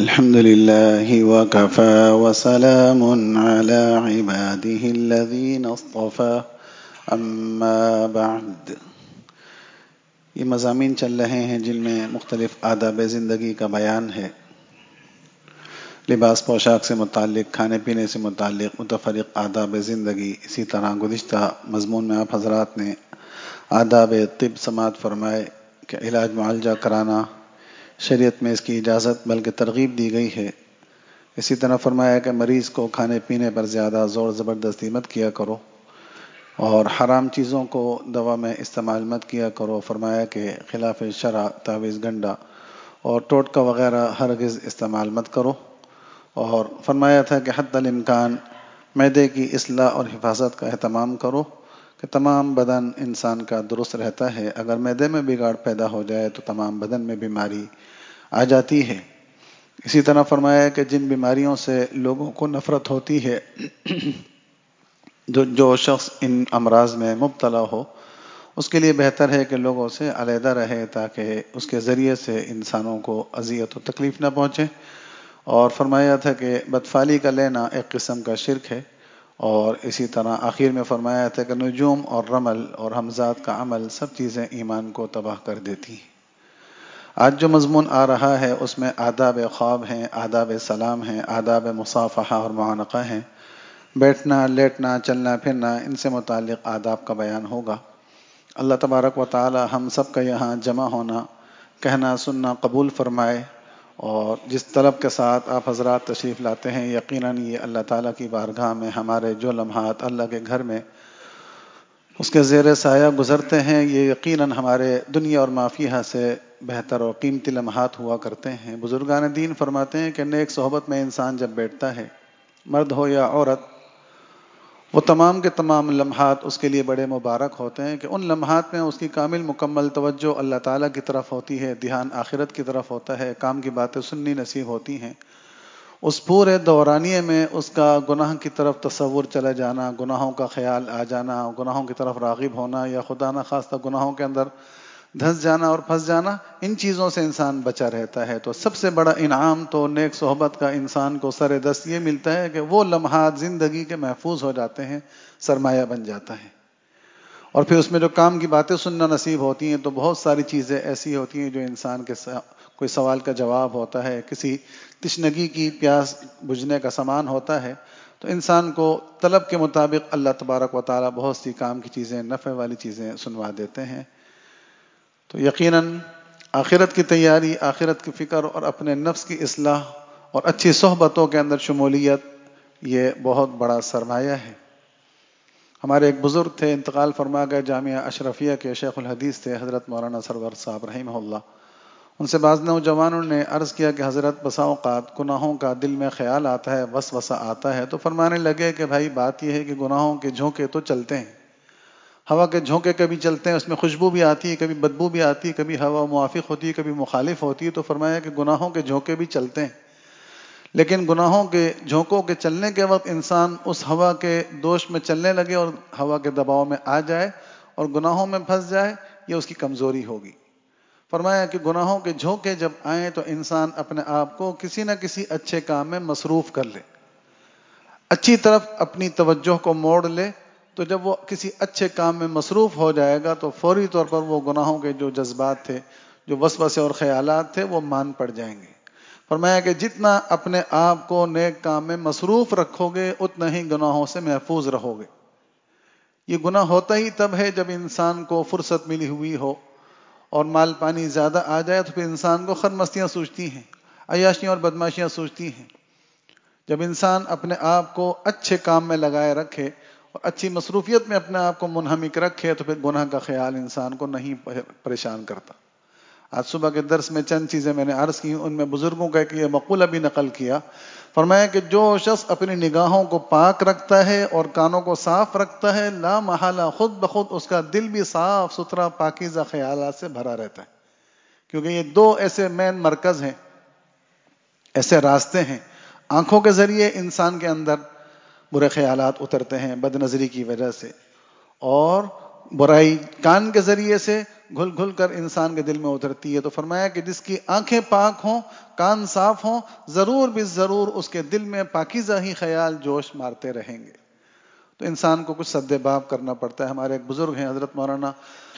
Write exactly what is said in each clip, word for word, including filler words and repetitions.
الحمد لله وكفى وسلام على عباده الذين اصطفى اما بعد. یہ مضامین چل رہے ہیں جن میں مختلف آداب زندگی کا بیان ہے. لباس پوشاک سے متعلق، کھانے پینے سے متعلق متفرق آداب زندگی. اسی طرح گزشتہ مضمون میں آپ حضرات نے آداب طب سماعت فرمائے کہ علاج معالجہ کرانا شریعت میں اس کی اجازت بلکہ ترغیب دی گئی ہے. اسی طرح فرمایا کہ مریض کو کھانے پینے پر زیادہ زور زبردستی مت کیا کرو اور حرام چیزوں کو دوا میں استعمال مت کیا کرو. فرمایا کہ خلاف شرع تعویذ گنڈا اور ٹوٹکا وغیرہ ہرگز استعمال مت کرو. اور فرمایا تھا کہ حتی الامکان معدے کی اصلاح اور حفاظت کا اہتمام کرو کہ تمام بدن انسان کا درست رہتا ہے. اگر معدے میں بگاڑ پیدا ہو جائے تو تمام بدن میں بیماری آ جاتی ہے. اسی طرح فرمایا کہ جن بیماریوں سے لوگوں کو نفرت ہوتی ہے، جو جو شخص ان امراض میں مبتلا ہو اس کے لیے بہتر ہے کہ لوگوں سے علیحدہ رہے تاکہ اس کے ذریعے سے انسانوں کو اذیت و تکلیف نہ پہنچے. اور فرمایا تھا کہ بدفعلی کا لینا ایک قسم کا شرک ہے. اور اسی طرح آخر میں فرمایا تھا کہ نجوم اور رمل اور حمزات کا عمل سب چیزیں ایمان کو تباہ کر دیتی ہیں. آج جو مضمون آ رہا ہے اس میں آداب خواب ہیں، آداب سلام ہیں، آداب مصافحہ اور معانقہ ہیں. بیٹھنا، لیٹنا، چلنا پھرنا، ان سے متعلق آداب کا بیان ہوگا. اللہ تبارک و تعالی ہم سب کا یہاں جمع ہونا، کہنا سننا قبول فرمائے. اور جس طلب کے ساتھ آپ حضرات تشریف لاتے ہیں، یقیناً یہ اللہ تعالیٰ کی بارگاہ میں ہمارے جو لمحات اللہ کے گھر میں اس کے زیر سایہ گزرتے ہیں، یہ یقیناً ہمارے دنیا اور ما فیہا سے بہتر اور قیمتی لمحات ہوا کرتے ہیں. بزرگان دین فرماتے ہیں کہ نیک صحبت میں انسان جب بیٹھتا ہے، مرد ہو یا عورت، وہ تمام کے تمام لمحات اس کے لیے بڑے مبارک ہوتے ہیں کہ ان لمحات میں اس کی کامل مکمل توجہ اللہ تعالیٰ کی طرف ہوتی ہے، دھیان آخرت کی طرف ہوتا ہے، کام کی باتیں سننی نصیب ہوتی ہیں. اس پورے دورانیے میں اس کا گناہ کی طرف تصور چلا جانا، گناہوں کا خیال آ جانا، گناہوں کی طرف راغب ہونا یا خدا نہ خواستہ گناہوں کے اندر دھنس جانا اور پھنس جانا، ان چیزوں سے انسان بچا رہتا ہے. تو سب سے بڑا انعام تو نیک صحبت کا انسان کو سر دست یہ ملتا ہے کہ وہ لمحات زندگی کے محفوظ ہو جاتے ہیں، سرمایہ بن جاتا ہے. اور پھر اس میں جو کام کی باتیں سننا نصیب ہوتی ہیں تو بہت ساری چیزیں ایسی ہوتی ہیں جو انسان کے سا... کوئی سوال کا جواب ہوتا ہے، کسی تشنگی کی پیاس بجھنے کا سامان ہوتا ہے. تو انسان کو طلب کے مطابق اللہ تبارک و تعالی بہت سی کام کی چیزیں، نفع والی چیزیں سنوا دیتے ہیں. تو یقیناً آخرت کی تیاری، آخرت کی فکر اور اپنے نفس کی اصلاح اور اچھی صحبتوں کے اندر شمولیت، یہ بہت بڑا سرمایہ ہے. ہمارے ایک بزرگ تھے، انتقال فرما گئے، جامعہ اشرفیہ کے شیخ الحدیث تھے، حضرت مولانا سرور صاحب رحمہ اللہ. ان سے بعض نوجوانوں نے عرض کیا کہ حضرت بسا اوقات گناہوں کا دل میں خیال آتا ہے، وسوسہ آتا ہے. تو فرمانے لگے کہ بھائی بات یہ ہے کہ گناہوں کے جھونکے تو چلتے ہیں، ہوا کے جھونکے کبھی چلتے ہیں، اس میں خوشبو بھی آتی ہے، کبھی بدبو بھی آتی ہے، کبھی ہوا موافق ہوتی ہے، کبھی مخالف ہوتی ہے. تو فرمایا کہ گناہوں کے جھونکے بھی چلتے ہیں، لیکن گناہوں کے جھونکوں کے چلنے کے وقت انسان اس ہوا کے دوش میں چلنے لگے اور ہوا کے دباؤ میں آ جائے اور گناہوں میں پھنس جائے، یہ اس کی کمزوری ہوگی. فرمایا کہ گناہوں کے جھونکے جب آئیں تو انسان اپنے آپ کو کسی نہ کسی اچھے کام میں مصروف کر لے، اچھی طرف اپنی توجہ کو موڑ لے. تو جب وہ کسی اچھے کام میں مصروف ہو جائے گا تو فوری طور پر وہ گناہوں کے جو جذبات تھے، جو وسوسے اور خیالات تھے، وہ مان پڑ جائیں گے. فرمایا کہ جتنا اپنے آپ کو نیک کام میں مصروف رکھو گے اتنا ہی گناہوں سے محفوظ رہو گے. یہ گناہ ہوتا ہی تب ہے جب انسان کو فرصت ملی ہوئی ہو اور مال پانی زیادہ آ جائے تو پھر انسان کو خرمستیاں سوچتی ہیں، عیاشیاں اور بدماشیاں سوچتی ہیں. جب انسان اپنے آپ کو اچھے کام میں لگائے رکھے اور اچھی مصروفیت میں اپنے آپ کو منہمک رکھے تو پھر گناہ کا خیال انسان کو نہیں پریشان کرتا. آج صبح کے درس میں چند چیزیں میں نے عرض کی، ان میں بزرگوں کا ایک یہ مقولہ بھی نقل کیا. فرمایا کہ جو شخص اپنی نگاہوں کو پاک رکھتا ہے اور کانوں کو صاف رکھتا ہے، لا محالہ خود بخود اس کا دل بھی صاف ستھرا پاکیزہ خیالات سے بھرا رہتا ہے. کیونکہ یہ دو ایسے مین مرکز ہیں، ایسے راستے ہیں. آنکھوں کے ذریعے انسان کے اندر برے خیالات اترتے ہیں بد نظری کی وجہ سے، اور برائی کان کے ذریعے سے گھل گھل کر انسان کے دل میں اترتی ہے. تو فرمایا کہ جس کی آنکھیں پاک ہوں، کان صاف ہوں، ضرور بھی ضرور اس کے دل میں پاکیزہ ہی خیال جوش مارتے رہیں گے. تو انسان کو کچھ سد باب کرنا پڑتا ہے. ہمارے ایک بزرگ ہیں حضرت مولانا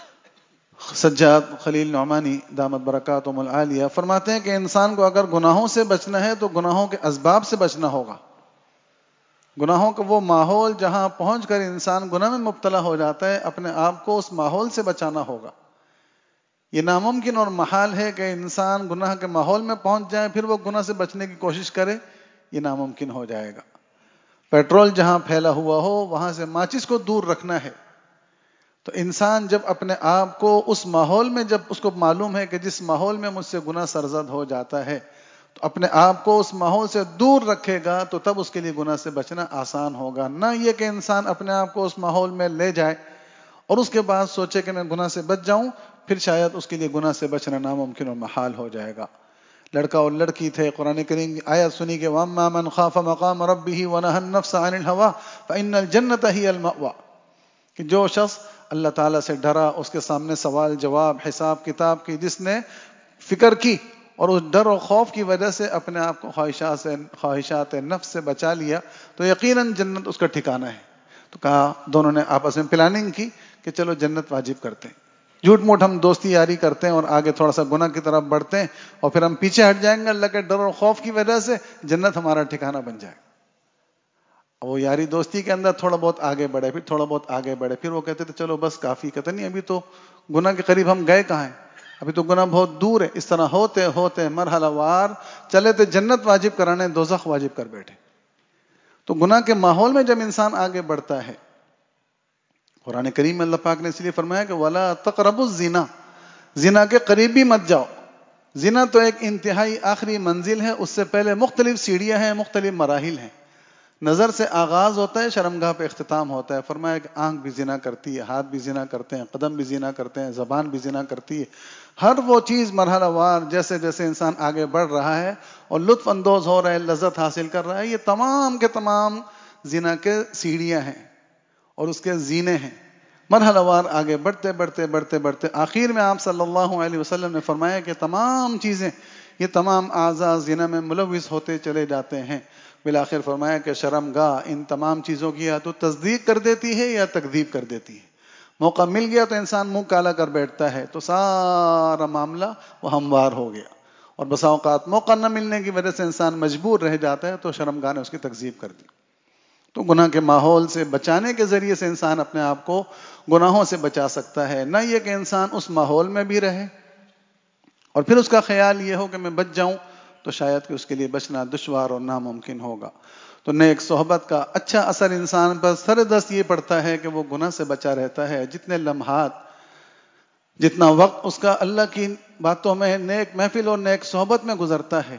سجاد خلیل نعمانی دامت برکاتہم العالیہ، فرماتے ہیں کہ انسان کو اگر گناہوں سے بچنا ہے تو گناہوں کے اسباب سے بچنا ہوگا. گناہوں کا وہ ماحول جہاں پہنچ کر انسان گناہ میں مبتلا ہو جاتا ہے، اپنے آپ کو اس ماحول سے بچانا ہوگا. یہ ناممکن اور محال ہے کہ انسان گناہ کے ماحول میں پہنچ جائے پھر وہ گناہ سے بچنے کی کوشش کرے. یہ ناممکن ہو جائے گا. پیٹرول جہاں پھیلا ہوا ہو وہاں سے ماچس کو دور رکھنا ہے. تو انسان جب اپنے آپ کو اس ماحول میں، جب اس کو معلوم ہے کہ جس ماحول میں مجھ سے گناہ سرزد ہو جاتا ہے، تو اپنے آپ کو اس ماحول سے دور رکھے گا تو تب اس کے لیے گناہ سے بچنا آسان ہوگا. نہ یہ کہ انسان اپنے آپ کو اس ماحول میں لے جائے اور اس کے بعد سوچے کہ میں گناہ سے بچ جاؤں، پھر شاید اس کے لیے گناہ سے بچنا ناممکن اور محال ہو جائے گا. لڑکا اور لڑکی تھے، قرآن کریم کی آیت سنی کہ وَأَمَّا مَنْ خَافَ مَقَامَ رَبِّهِ وَنَهَى النَّفْسَ عَنِ الْهَوَىٰ فَإِنَّ الْجَنَّةَ هِيَ الْمَأْوَىٰ. کہ جو شخص اللہ تعالیٰ سے ڈرا، اس کے سامنے سوال جواب حساب کتاب کی جس نے فکر کی اور اس ڈر و خوف کی وجہ سے اپنے آپ کو خواہشات سے خواہشات نفس سے بچا لیا، تو یقیناً جنت اس کا ٹھکانہ ہے. تو کہا، دونوں نے آپس میں پلاننگ کی کہ چلو جنت واجب کرتے ہیں. جھوٹ موٹ ہم دوستی یاری کرتے ہیں اور آگے تھوڑا سا گناہ کی طرف بڑھتے ہیں اور پھر ہم پیچھے ہٹ جائیں گے اللہ کے ڈر اور خوف کی وجہ سے، جنت ہمارا ٹھکانہ بن جائے. وہ یاری دوستی کے اندر تھوڑا بہت آگے بڑھے، پھر تھوڑا بہت آگے بڑھے، پھر وہ کہتے تھے چلو بس کافی. کہتے نہیں، ابھی تو گناہ کے قریب ہم گئے کہاں ہیں، ابھی تو گناہ بہت دور ہے. اس طرح ہوتے ہوتے مرحلہ وار چلے تھے جنت واجب کرانے، دوزخ واجب کر بیٹھے. تو گناہ کے ماحول میں جب انسان آگے بڑھتا ہے، قرآن کریم میں اللہ پاک نے اس لیے فرمایا کہ وَلَا تَقْرَبُوا الزِّنَا، زنا کے قریب بھی مت جاؤ. زنا تو ایک انتہائی آخری منزل ہے، اس سے پہلے مختلف سیڑھیاں ہیں، مختلف مراحل ہیں. نظر سے آغاز ہوتا ہے، شرمگاہ پہ اختتام ہوتا ہے. فرمایا کہ آنکھ بھی زنا کرتی ہے، ہاتھ بھی زنا کرتے ہیں، قدم بھی زنا کرتے ہیں، زبان بھی زنا کرتی ہے. ہر وہ چیز مرحلہ وار جیسے جیسے انسان آگے بڑھ رہا ہے اور لطف اندوز ہو رہا ہے، لذت حاصل کر رہا ہے، یہ تمام کے تمام زنا کے سیڑھیاں ہیں اور اس کے زینے ہیں. مرحلہ وار آگے بڑھتے بڑھتے بڑھتے بڑھتے آخر میں آپ صلی اللہ علیہ وسلم نے فرمایا کہ تمام چیزیں، یہ تمام اعضاء زنا میں ملوث ہوتے چلے جاتے ہیں. بالآخر فرمایا کہ شرمگاہ ان تمام چیزوں کی یا تو تصدیق کر دیتی ہے یا تکذیب کر دیتی ہے. موقع مل گیا تو انسان منہ کالا کر بیٹھتا ہے، تو سارا معاملہ وہ ہموار ہو گیا. اور بسا اوقات موقع نہ ملنے کی وجہ سے انسان مجبور رہ جاتا ہے، تو شرمگاہ نے اس کی تکذیب کر دی. تو گناہ کے ماحول سے بچانے کے ذریعے سے انسان اپنے آپ کو گناہوں سے بچا سکتا ہے. نہ یہ کہ انسان اس ماحول میں بھی رہے اور پھر اس کا خیال یہ ہو کہ میں بچ جاؤں، تو شاید کہ اس کے لیے بچنا دشوار اور ناممکن ہوگا. تو نیک صحبت کا اچھا اثر انسان پر سر دست یہ پڑتا ہے کہ وہ گناہ سے بچا رہتا ہے. جتنے لمحات، جتنا وقت اس کا اللہ کی باتوں میں، نیک محفل اور نیک صحبت میں گزرتا ہے.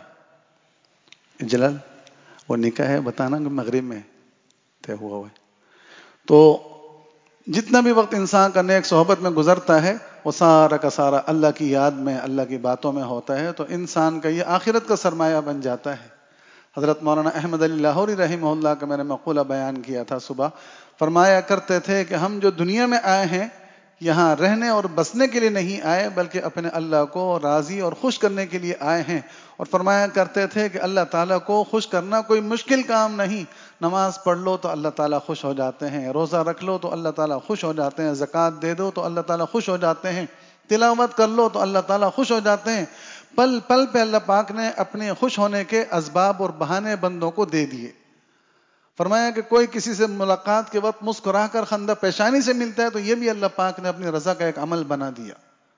جلال وہ نکاح ہے بتانا کہ مغرب میں طے ہوا ہوا ہے. تو جتنا بھی وقت انسان کا نیک صحبت میں گزرتا ہے وہ سارا کا سارا اللہ کی یاد میں، اللہ کی باتوں میں ہوتا ہے، تو انسان کا یہ آخرت کا سرمایہ بن جاتا ہے. حضرت مولانا احمد علی لاہوری رحمہ اللہ کا میں نے مقولہ بیان کیا تھا صبح. فرمایا کرتے تھے کہ ہم جو دنیا میں آئے ہیں یہاں رہنے اور بسنے کے لیے نہیں آئے، بلکہ اپنے اللہ کو راضی اور خوش کرنے کے لیے آئے ہیں. اور فرمایا کرتے تھے کہ اللہ تعالیٰ کو خوش کرنا کوئی مشکل کام نہیں. نماز پڑھ لو تو اللہ تعالیٰ خوش ہو جاتے ہیں، روزہ رکھ لو تو اللہ تعالیٰ خوش ہو جاتے ہیں، زکوٰۃ دے دو تو اللہ تعالیٰ خوش ہو جاتے ہیں، تلاوت کر لو تو اللہ تعالیٰ خوش ہو جاتے ہیں. پل پل پہ اللہ پاک نے اپنے خوش ہونے کے اسباب اور بہانے بندوں کو دے دیے. فرمایا کہ کوئی کسی سے ملاقات کے وقت مسکرا کر خندہ پیشانی سے ملتا ہے تو یہ بھی اللہ پاک نے اپنی رضا کا ایک عمل بنا دیا.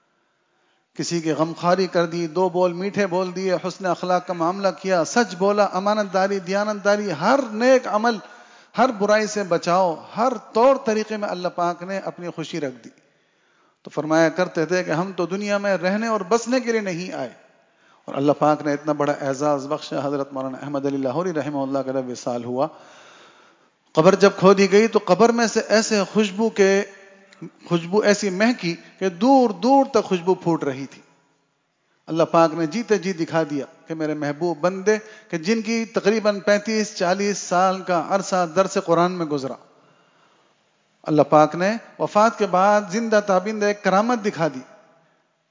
کسی کی غمخواری کر دی، دو بول میٹھے بول دیے، حسن اخلاق کا معاملہ کیا، سچ بولا، امانت داری، دیانت داری، ہر نیک عمل، ہر برائی سے بچاؤ، ہر طور طریقے میں اللہ پاک نے اپنی خوشی رکھ دی. تو فرمایا کرتے تھے کہ ہم تو دنیا میں رہنے اور بسنے کے لیے نہیں آئے. اور اللہ پاک نے اتنا بڑا اعزاز بخشا. حضرت مولانا احمد علی لاہوری رحمہ اللہ کا جب وصال ہوا، قبر جب کھودی گئی تو قبر میں سے ایسے خوشبو کے خوشبو ایسی مہکی کہ دور دور تک خوشبو پھوٹ رہی تھی. اللہ پاک نے جیتے جی دکھا دیا کہ میرے محبوب بندے کہ جن کی تقریباً پینتیس چالیس سال کا عرصہ درس قرآن میں گزرا، اللہ پاک نے وفات کے بعد زندہ تابندہ ایک کرامت دکھا دی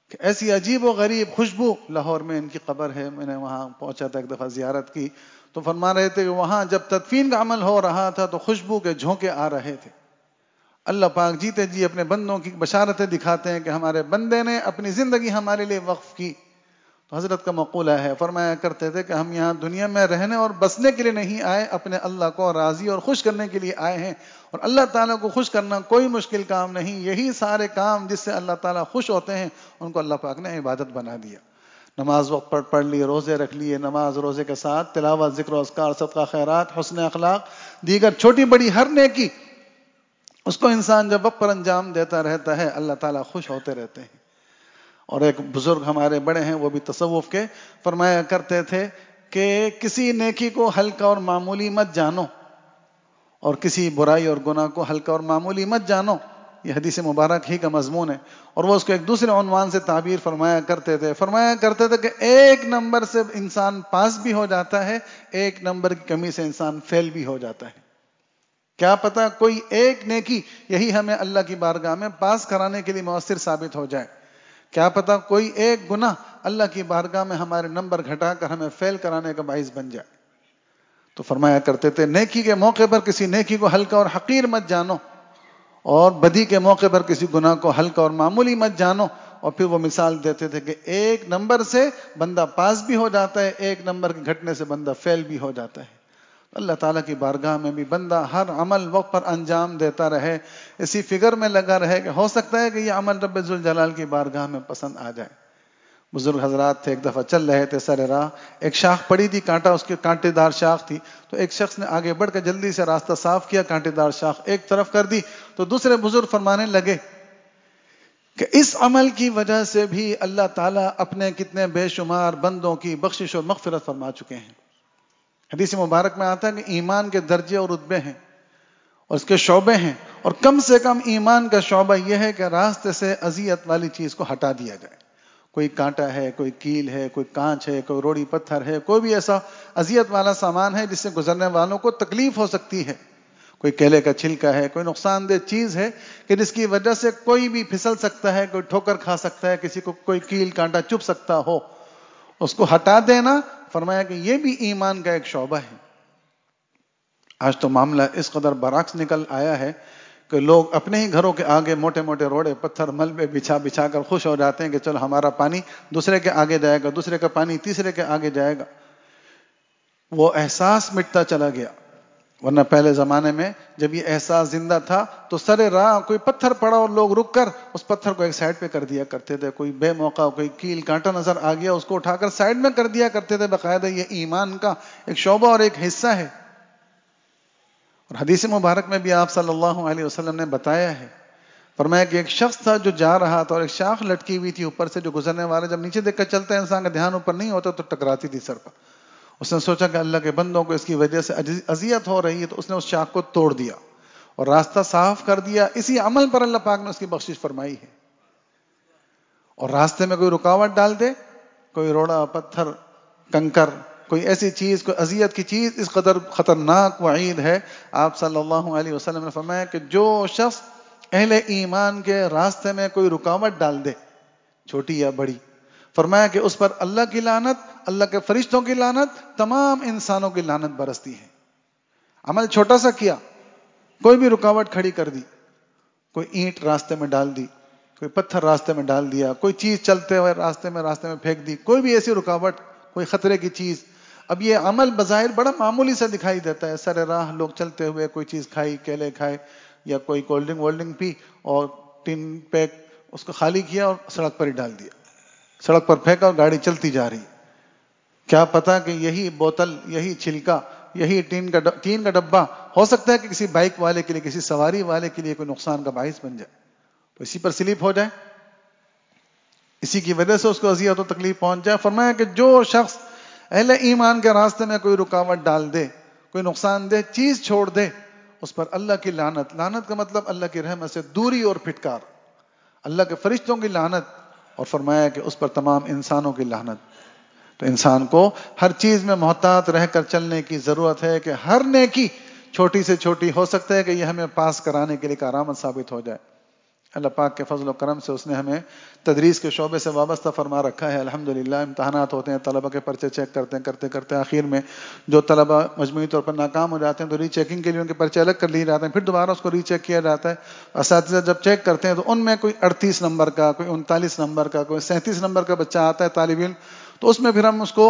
کہ ایسی عجیب و غریب خوشبو، لاہور میں ان کی قبر ہے، میں نے وہاں پہنچا تھا ایک دفعہ زیارت کی، تو فرما رہے تھے کہ وہاں جب تدفین کا عمل ہو رہا تھا تو خوشبو کے جھونکے آ رہے تھے. اللہ پاک جیتے جی اپنے بندوں کی بشارتیں دکھاتے ہیں کہ ہمارے بندے نے اپنی زندگی ہمارے لیے وقف کی. تو حضرت کا مقولہ ہے، فرمایا کرتے تھے کہ ہم یہاں دنیا میں رہنے اور بسنے کے لیے نہیں آئے، اپنے اللہ کو راضی اور خوش کرنے کے لیے آئے ہیں. اور اللہ تعالیٰ کو خوش کرنا کوئی مشکل کام نہیں. یہی سارے کام جس سے اللہ تعالیٰ خوش ہوتے ہیں ان کو اللہ پاک نے عبادت بنا دیا. نماز وقت پر پڑھ لی، روزے رکھ لیے، نماز روزے کے ساتھ تلاوت، ذکر و اذکار، صدقہ خیرات، حسن اخلاق، دیگر چھوٹی بڑی ہر نیکی، اس کو انسان جب وقت پر انجام دیتا رہتا ہے اللہ تعالیٰ خوش ہوتے رہتے ہیں. اور ایک بزرگ ہمارے بڑے ہیں، وہ بھی تصوف کے، فرمایا کرتے تھے کہ کسی نیکی کو ہلکا اور معمولی مت جانو، اور کسی برائی اور گناہ کو ہلکا اور معمولی مت جانو. یہ حدیث مبارک ہی کا مضمون ہے. اور وہ اس کو ایک دوسرے عنوان سے تعبیر فرمایا کرتے تھے، فرمایا کرتے تھے کہ ایک نمبر سے انسان پاس بھی ہو جاتا ہے، ایک نمبر کی کمی سے انسان فیل بھی ہو جاتا ہے. کیا پتا کوئی ایک نیکی یہی ہمیں اللہ کی بارگاہ میں پاس کرانے کے لیے مؤثر ثابت ہو جائے. کیا پتا کوئی ایک گناہ اللہ کی بارگاہ میں ہمارے نمبر گھٹا کر ہمیں فیل کرانے کا باعث بن جائے. تو فرمایا کرتے تھے نیکی کے موقع پر کسی نیکی کو ہلکا اور حقیر مت جانو، اور بدی کے موقع پر کسی گناہ کو ہلکا اور معمولی مت جانو. اور پھر وہ مثال دیتے تھے کہ ایک نمبر سے بندہ پاس بھی ہو جاتا ہے، ایک نمبر کے گھٹنے سے بندہ فیل بھی ہو جاتا ہے. اللہ تعالیٰ کی بارگاہ میں بھی بندہ ہر عمل وقت پر انجام دیتا رہے، اسی فکر میں لگا رہے کہ ہو سکتا ہے کہ یہ عمل رب ذوالجلال کی بارگاہ میں پسند آ جائے. بزرگ حضرات تھے، ایک دفعہ چل رہے تھے سر راہ، ایک شاخ پڑی تھی، کانٹا اس کی کانٹے دار شاخ تھی. تو ایک شخص نے آگے بڑھ کے جلدی سے راستہ صاف کیا، کانٹے دار شاخ ایک طرف کر دی. تو دوسرے بزرگ فرمانے لگے کہ اس عمل کی وجہ سے بھی اللہ تعالیٰ اپنے کتنے بے شمار بندوں کی بخشش اور مغفرت فرما چکے ہیں. حدیث مبارک میں آتا ہے کہ ایمان کے درجے اور رتبے ہیں اور اس کے شعبے ہیں، اور کم سے کم ایمان کا شعبہ یہ ہے کہ راستے سے اذیت والی چیز کو ہٹا دیا جائے. کوئی کانٹا ہے، کوئی کیل ہے، کوئی کانچ ہے، کوئی روڑی پتھر ہے، کوئی بھی ایسا اذیت والا سامان ہے جس سے گزرنے والوں کو تکلیف ہو سکتی ہے، کوئی کیلے کا چھلکا ہے، کوئی نقصان دہ چیز ہے کہ جس کی وجہ سے کوئی بھی پھسل سکتا ہے، کوئی ٹھوکر کھا سکتا ہے، کسی کو کوئی کیل کانٹا چبھ سکتا ہو، اس کو ہٹا دینا، فرمایا کہ یہ بھی ایمان کا ایک شعبہ ہے. آج تو معاملہ اس قدر برعکس نکل آیا ہے کہ لوگ اپنے ہی گھروں کے آگے موٹے موٹے روڑے پتھر ملبے بچھا بچھا کر خوش ہو جاتے ہیں کہ چلو ہمارا پانی دوسرے کے آگے جائے گا، دوسرے کا پانی تیسرے کے آگے جائے گا. وہ احساس مٹتا چلا گیا. ورنہ پہلے زمانے میں جب یہ احساس زندہ تھا تو سر راہ کوئی پتھر پڑا اور لوگ رک کر اس پتھر کو ایک سائڈ پہ کر دیا کرتے تھے. کوئی بے موقع کوئی کیل کانٹا نظر آ گیا، اس کو اٹھا کر سائڈ میں کر دیا کرتے تھے. باقاعدہ یہ ایمان کا ایک شعبہ اور ایک حصہ ہے. اور حدیث مبارک میں بھی آپ صلی اللہ علیہ وسلم نے بتایا ہے، فرمایا کہ ایک شخص تھا جو جا رہا تھا اور ایک شاخ لٹکی ہوئی تھی اوپر سے، جو گزرنے والے جب نیچے دیکھ کر چلتا ہے انسان کا دھیان اوپر نہیں ہوتا تو ٹکراتی تھی سر پر. اس نے سوچا کہ اللہ کے بندوں کو اس کی وجہ سے اذیت ہو رہی ہے، تو اس نے اس شاخ کو توڑ دیا اور راستہ صاف کر دیا. اسی عمل پر اللہ پاک نے اس کی بخشش فرمائی ہے. اور راستے میں کوئی رکاوٹ ڈال دے، کوئی روڑا پتھر کنکر، کوئی ایسی چیز، کوئی اذیت کی چیز، اس قدر خطرناک وعید ہے. آپ صلی اللہ علیہ وسلم نے فرمایا کہ جو شخص اہل ایمان کے راستے میں کوئی رکاوٹ ڈال دے، چھوٹی یا بڑی، فرمایا کہ اس پر اللہ کی لعنت، اللہ کے فرشتوں کی لعنت، تمام انسانوں کی لعنت برستی ہے. عمل چھوٹا سا کیا، کوئی بھی رکاوٹ کھڑی کر دی، کوئی اینٹ راستے میں ڈال دی، کوئی پتھر راستے میں ڈال دیا، کوئی چیز چلتے ہوئے راستے میں راستے میں پھینک دی، کوئی بھی ایسی رکاوٹ، کوئی خطرے کی چیز. اب یہ عمل بظاہر بڑا معمولی سا دکھائی دیتا ہے، سر راہ لوگ چلتے ہوئے کوئی چیز کھائی، کیلے کھائے یا کوئی کولڈ ڈرنک وولڈ ڈرنک پی اور ٹین پیک اس کو خالی کیا اور سڑک پر ہی ڈال دیا، سڑک پر پھینکا اور گاڑی چلتی جا رہی. کیا پتا کہ یہی بوتل، یہی چھلکا، یہی ٹین کا ٹین کا ڈبہ ہو سکتا ہے کہ کسی بائک والے کے لیے، کسی سواری والے کے لیے کوئی نقصان کا باعث بن جائے، تو اسی پر سلپ ہو جائے، اسی کی وجہ سے اس کو اذیت و تکلیف پہنچ جائے. فرمایا کہ جو شخص اہل ایمان کے راستے میں کوئی رکاوٹ ڈال دے، کوئی نقصان دہ چیز چھوڑ دے، اس پر اللہ کی لعنت، لعنت کا مطلب اللہ کی رحمت سے دوری اور پھٹکار، اللہ کے فرشتوں کی لعنت، اور فرمایا کہ اس پر تمام انسانوں کی لعنت. تو انسان کو ہر چیز میں محتاط رہ کر چلنے کی ضرورت ہے کہ ہر نیکی چھوٹی سے چھوٹی ہو سکتا ہے کہ یہ ہمیں پاس کرانے کے لیے کارآمد ثابت ہو جائے. اللہ پاک کے فضل و کرم سے اس نے ہمیں تدریس کے شعبے سے وابستہ فرما رکھا ہے. الحمدللہ امتحانات ہوتے ہیں، طلبہ کے پرچے چیک کرتے ہیں کرتے کرتے آخر میں جو طلبہ مجموعی طور پر ناکام ہو جاتے ہیں تو ری چیکنگ کے لیے ان کے پرچے الگ کر لیے جاتے ہیں، پھر دوبارہ اس کو ری چیک کیا جاتا ہے. اساتذہ جب چیک کرتے ہیں تو ان میں کوئی اڑتیس نمبر کا، کوئی انتالیس نمبر کا، کوئی سینتیس نمبر کا بچہ آتا ہے طالب علم، تو اس میں پھر ہم اس کو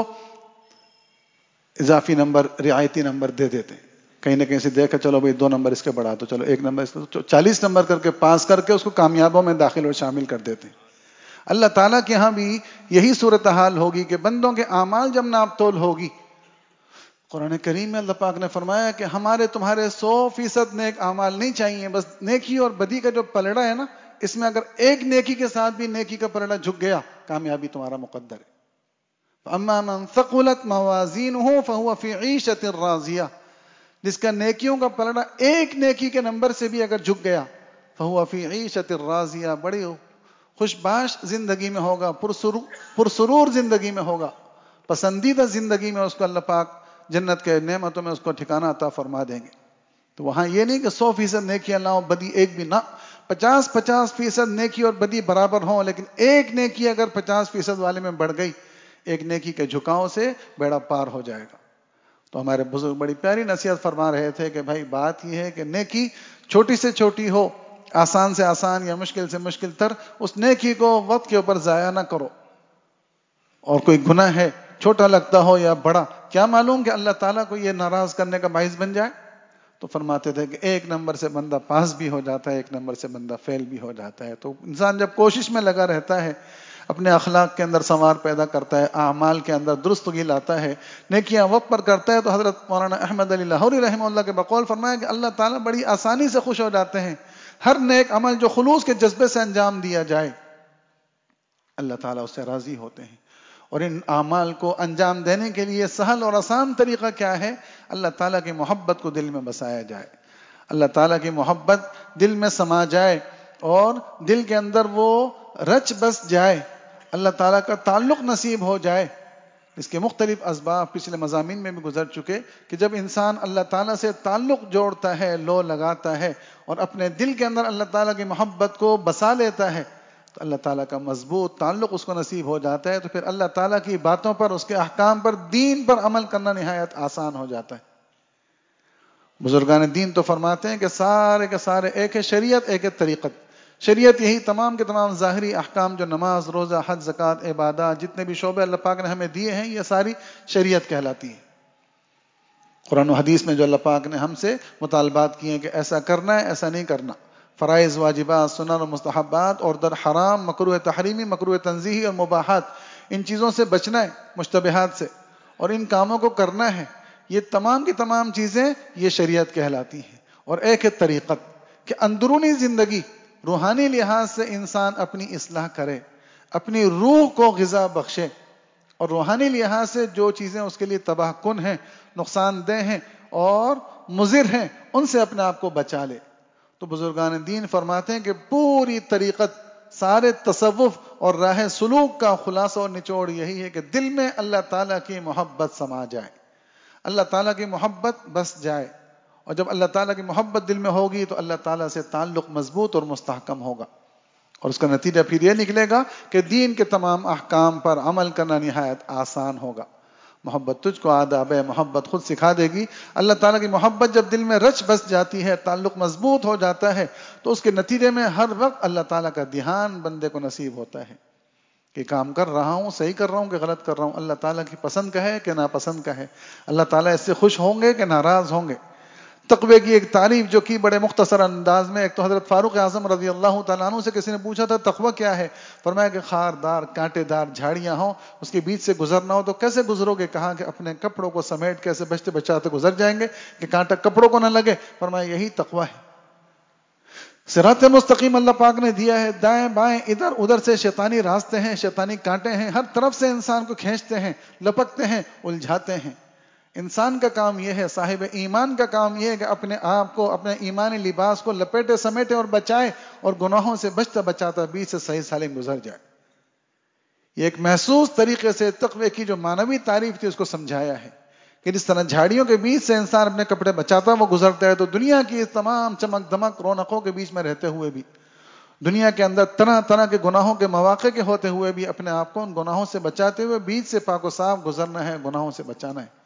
اضافی نمبر، رعایتی نمبر دے دیتے ہیں. کہیں نہ کہیں سے دیکھا چلو بھائی دو نمبر اس کے بڑھا تو چلو ایک نمبر اس کو چالیس نمبر کر کے پاس کر کے اس کو کامیابوں میں داخل اور شامل کر دیتے ہیں. اللہ تعالیٰ کے ہاں بھی یہی صورتحال ہوگی کہ بندوں کے اعمال جب ناپ تول ہوگی. قرآن کریم میں اللہ پاک نے فرمایا کہ ہمارے تمہارے سو فیصد نیک اعمال نہیں چاہیے، بس نیکی اور بدی کا جو پلڑا ہے نا، اس میں اگر ایک نیکی کے ساتھ بھی نیکی کا پلڑا جھک گیا، کامیابی تمہارا مقدر ہے. اما من ثقلت موازینہ فہو فی عیشۃ راضیہ، جس کا نیکیوں کا پلڑا ایک نیکی کے نمبر سے بھی اگر جھک گیا، فہو فی عیشۃ راضیہ، بڑی خوش باش زندگی میں ہوگا، پرسرور پرسرور زندگی میں ہوگا، پسندیدہ زندگی میں اس کو اللہ پاک جنت کے نعمتوں میں اس کو ٹھکانہ عطا فرما دیں گے. تو وہاں یہ نہیں کہ سو فیصد نیکیاں لاؤ بدی ایک بھی نہ، پچاس پچاس فیصد نیکی اور بدی برابر ہوں، لیکن ایک نیکی اگر پچاس فیصد والے میں بڑھ گئی، ایک نیکی کے جھکاؤ سے بیڑا پار ہو جائے گا. تو ہمارے بزرگ بڑی پیاری نصیحت فرما رہے تھے کہ بھائی بات یہ ہے کہ نیکی چھوٹی سے چھوٹی ہو، آسان سے آسان یا مشکل سے مشکل تر، اس نیکی کو وقت کے اوپر ضائع نہ کرو. اور کوئی گناہ ہے چھوٹا لگتا ہو یا بڑا، کیا معلوم کہ اللہ تعالیٰ کو یہ ناراض کرنے کا باعث بن جائے. تو فرماتے تھے کہ ایک نمبر سے بندہ پاس بھی ہو جاتا ہے، ایک نمبر سے بندہ فیل بھی ہو جاتا ہے. تو انسان جب کوشش میں لگا رہتا ہے، اپنے اخلاق کے اندر سنوار پیدا کرتا ہے، اعمال کے اندر درستگی لاتا ہے، نیکیاں وقت پر کرتا ہے، تو حضرت مولانا احمد علی لاہوری رحمہ اللہ کے بقول فرمایا کہ اللہ تعالیٰ بڑی آسانی سے خوش ہو جاتے ہیں. ہر نیک عمل جو خلوص کے جذبے سے انجام دیا جائے، اللہ تعالیٰ اس سے راضی ہوتے ہیں. اور ان اعمال کو انجام دینے کے لیے سہل اور آسان طریقہ کیا ہے؟ اللہ تعالیٰ کی محبت کو دل میں بسایا جائے، اللہ تعالیٰ کی محبت دل میں سما جائے اور دل کے اندر وہ رچ بس جائے، اللہ تعالیٰ کا تعلق نصیب ہو جائے. اس کے مختلف اسباب پچھلے مضامین میں بھی گزر چکے کہ جب انسان اللہ تعالیٰ سے تعلق جوڑتا ہے، لو لگاتا ہے اور اپنے دل کے اندر اللہ تعالیٰ کی محبت کو بسا لیتا ہے، تو اللہ تعالیٰ کا مضبوط تعلق اس کو نصیب ہو جاتا ہے. تو پھر اللہ تعالیٰ کی باتوں پر، اس کے احکام پر، دین پر عمل کرنا نہایت آسان ہو جاتا ہے. بزرگان دین تو فرماتے ہیں کہ سارے کے سارے ایک ہے شریعت، ایک ہے طریقت. شریعت یہی تمام کے تمام ظاہری احکام جو نماز، روزہ، حج، زکوٰۃ، عبادات، جتنے بھی شعبے اللہ پاک نے ہمیں دیے ہیں، یہ ساری شریعت کہلاتی ہے. قرآن و حدیث میں جو اللہ پاک نے ہم سے مطالبات کیے ہیں کہ ایسا کرنا ہے، ایسا نہیں کرنا، فرائض، واجبات، سنن و مستحبات، اور در حرام، مکروہ تحریمی، مکروہ تنزیہی اور مباحات، ان چیزوں سے بچنا ہے، مشتبہات سے، اور ان کاموں کو کرنا ہے. یہ تمام کی تمام چیزیں یہ شریعت کہلاتی ہیں. اور ایک ہے طریقت، کہ اندرونی زندگی، روحانی لحاظ سے انسان اپنی اصلاح کرے، اپنی روح کو غذا بخشے، اور روحانی لحاظ سے جو چیزیں اس کے لیے تباہ کن ہیں، نقصان دہ ہیں اور مضر ہیں، ان سے اپنے آپ کو بچا لے. تو بزرگان دین فرماتے ہیں کہ پوری طریقت، سارے تصوف اور راہ سلوک کا خلاصہ اور نچوڑ یہی ہے کہ دل میں اللہ تعالیٰ کی محبت سما جائے، اللہ تعالیٰ کی محبت بس جائے. اور جب اللہ تعالیٰ کی محبت دل میں ہوگی تو اللہ تعالیٰ سے تعلق مضبوط اور مستحکم ہوگا، اور اس کا نتیجہ پھر یہ نکلے گا کہ دین کے تمام احکام پر عمل کرنا نہایت آسان ہوگا. محبت تجھ کو آداب محبت خود سکھا دے گی. اللہ تعالیٰ کی محبت جب دل میں رچ بس جاتی ہے، تعلق مضبوط ہو جاتا ہے، تو اس کے نتیجے میں ہر وقت اللہ تعالیٰ کا دھیان بندے کو نصیب ہوتا ہے کہ کام کر رہا ہوں، صحیح کر رہا ہوں کہ غلط کر رہا ہوں، اللہ تعالیٰ کی پسند کا ہے کہ ناپسند کا ہے، اللہ تعالیٰ اس سے خوش ہوں گے کہ ناراض ہوں گے. تقوی کی ایک تعریف جو کی بڑے مختصر انداز میں، ایک تو حضرت فاروق اعظم رضی اللہ تعالیٰ عنہ سے کسی نے پوچھا تھا تقوی کیا ہے؟ فرمایا کہ خاردار، کانٹے دار جھاڑیاں ہوں، اس کے بیچ سے گزرنا ہو تو کیسے گزرو گے؟ کہا کہ اپنے کپڑوں کو سمیٹ کیسے بچتے بچاتے گزر جائیں گے کہ کانٹا کپڑوں کو نہ لگے. فرمایا یہی تقوی ہے. صراط مستقیم اللہ پاک نے دیا ہے، دائیں بائیں ادھر ادھر سے شیطانی راستے ہیں، شیطانی کانٹے ہیں، ہر طرف سے انسان کو کھینچتے ہیں، لپکتے ہیں، الجھاتے ہیں. انسان کا کام یہ ہے، صاحب ایمان کا کام یہ ہے کہ اپنے آپ کو، اپنے ایمانی لباس کو لپیٹے سمیٹے اور بچائے، اور گناہوں سے بچتا بچاتا بیچ سے صحیح سالم گزر جائے. یہ ایک محسوس طریقے سے تقوی کی جو معنوی تعریف تھی اس کو سمجھایا ہے کہ جس طرح جھاڑیوں کے بیچ سے انسان اپنے کپڑے بچاتا وہ گزرتا ہے، تو دنیا کی اس تمام چمک دمک رونقوں کے بیچ میں رہتے ہوئے بھی دنیا کے اندر طرح طرح کے گناہوں کے مواقع کے ہوتے ہوئے بھی اپنے آپ کو ان گناہوں سے بچاتے ہوئے بیچ سے پاک و صاف گزرنا ہے، گناہوں سے بچانا ہے۔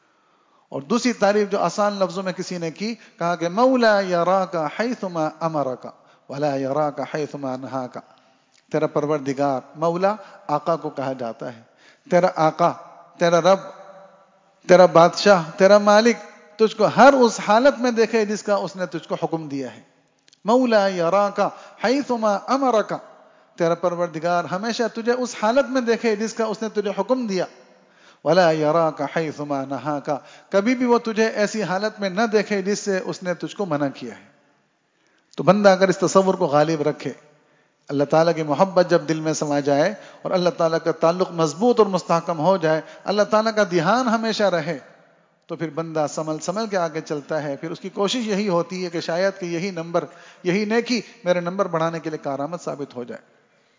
اور دوسری تعریف جو آسان لفظوں میں کسی نے کی، کہا کہ مولا یراک حیثما امرک ولا یراک حیثما نہاک۔ تیرا پروردگار، مولا آقا کو کہا جاتا ہے، تیرا آقا، تیرا رب، تیرا بادشاہ، تیرا مالک تجھ کو ہر اس حالت میں دیکھے جس کا اس نے تجھ کو حکم دیا ہے۔ مولا یراک حیثما امرک، تیرا پروردگار ہمیشہ تجھے اس حالت میں دیکھے جس کا اس نے تجھے حکم دیا۔ ولا یراک حیثما نہاک، کبھی بھی وہ تجھے ایسی حالت میں نہ دیکھے جس سے اس نے تجھ کو منع کیا ہے۔ تو بندہ اگر اس تصور کو غالب رکھے، اللہ تعالیٰ کی محبت جب دل میں سما جائے اور اللہ تعالیٰ کا تعلق مضبوط اور مستحکم ہو جائے، اللہ تعالیٰ کا دھیان ہمیشہ رہے، تو پھر بندہ سنبھل سنبھل کے آگے چلتا ہے۔ پھر اس کی کوشش یہی ہوتی ہے کہ شاید کہ یہی نمبر، یہی نیکی میرے نمبر بڑھانے کے لیے کارآمد ثابت ہو جائے،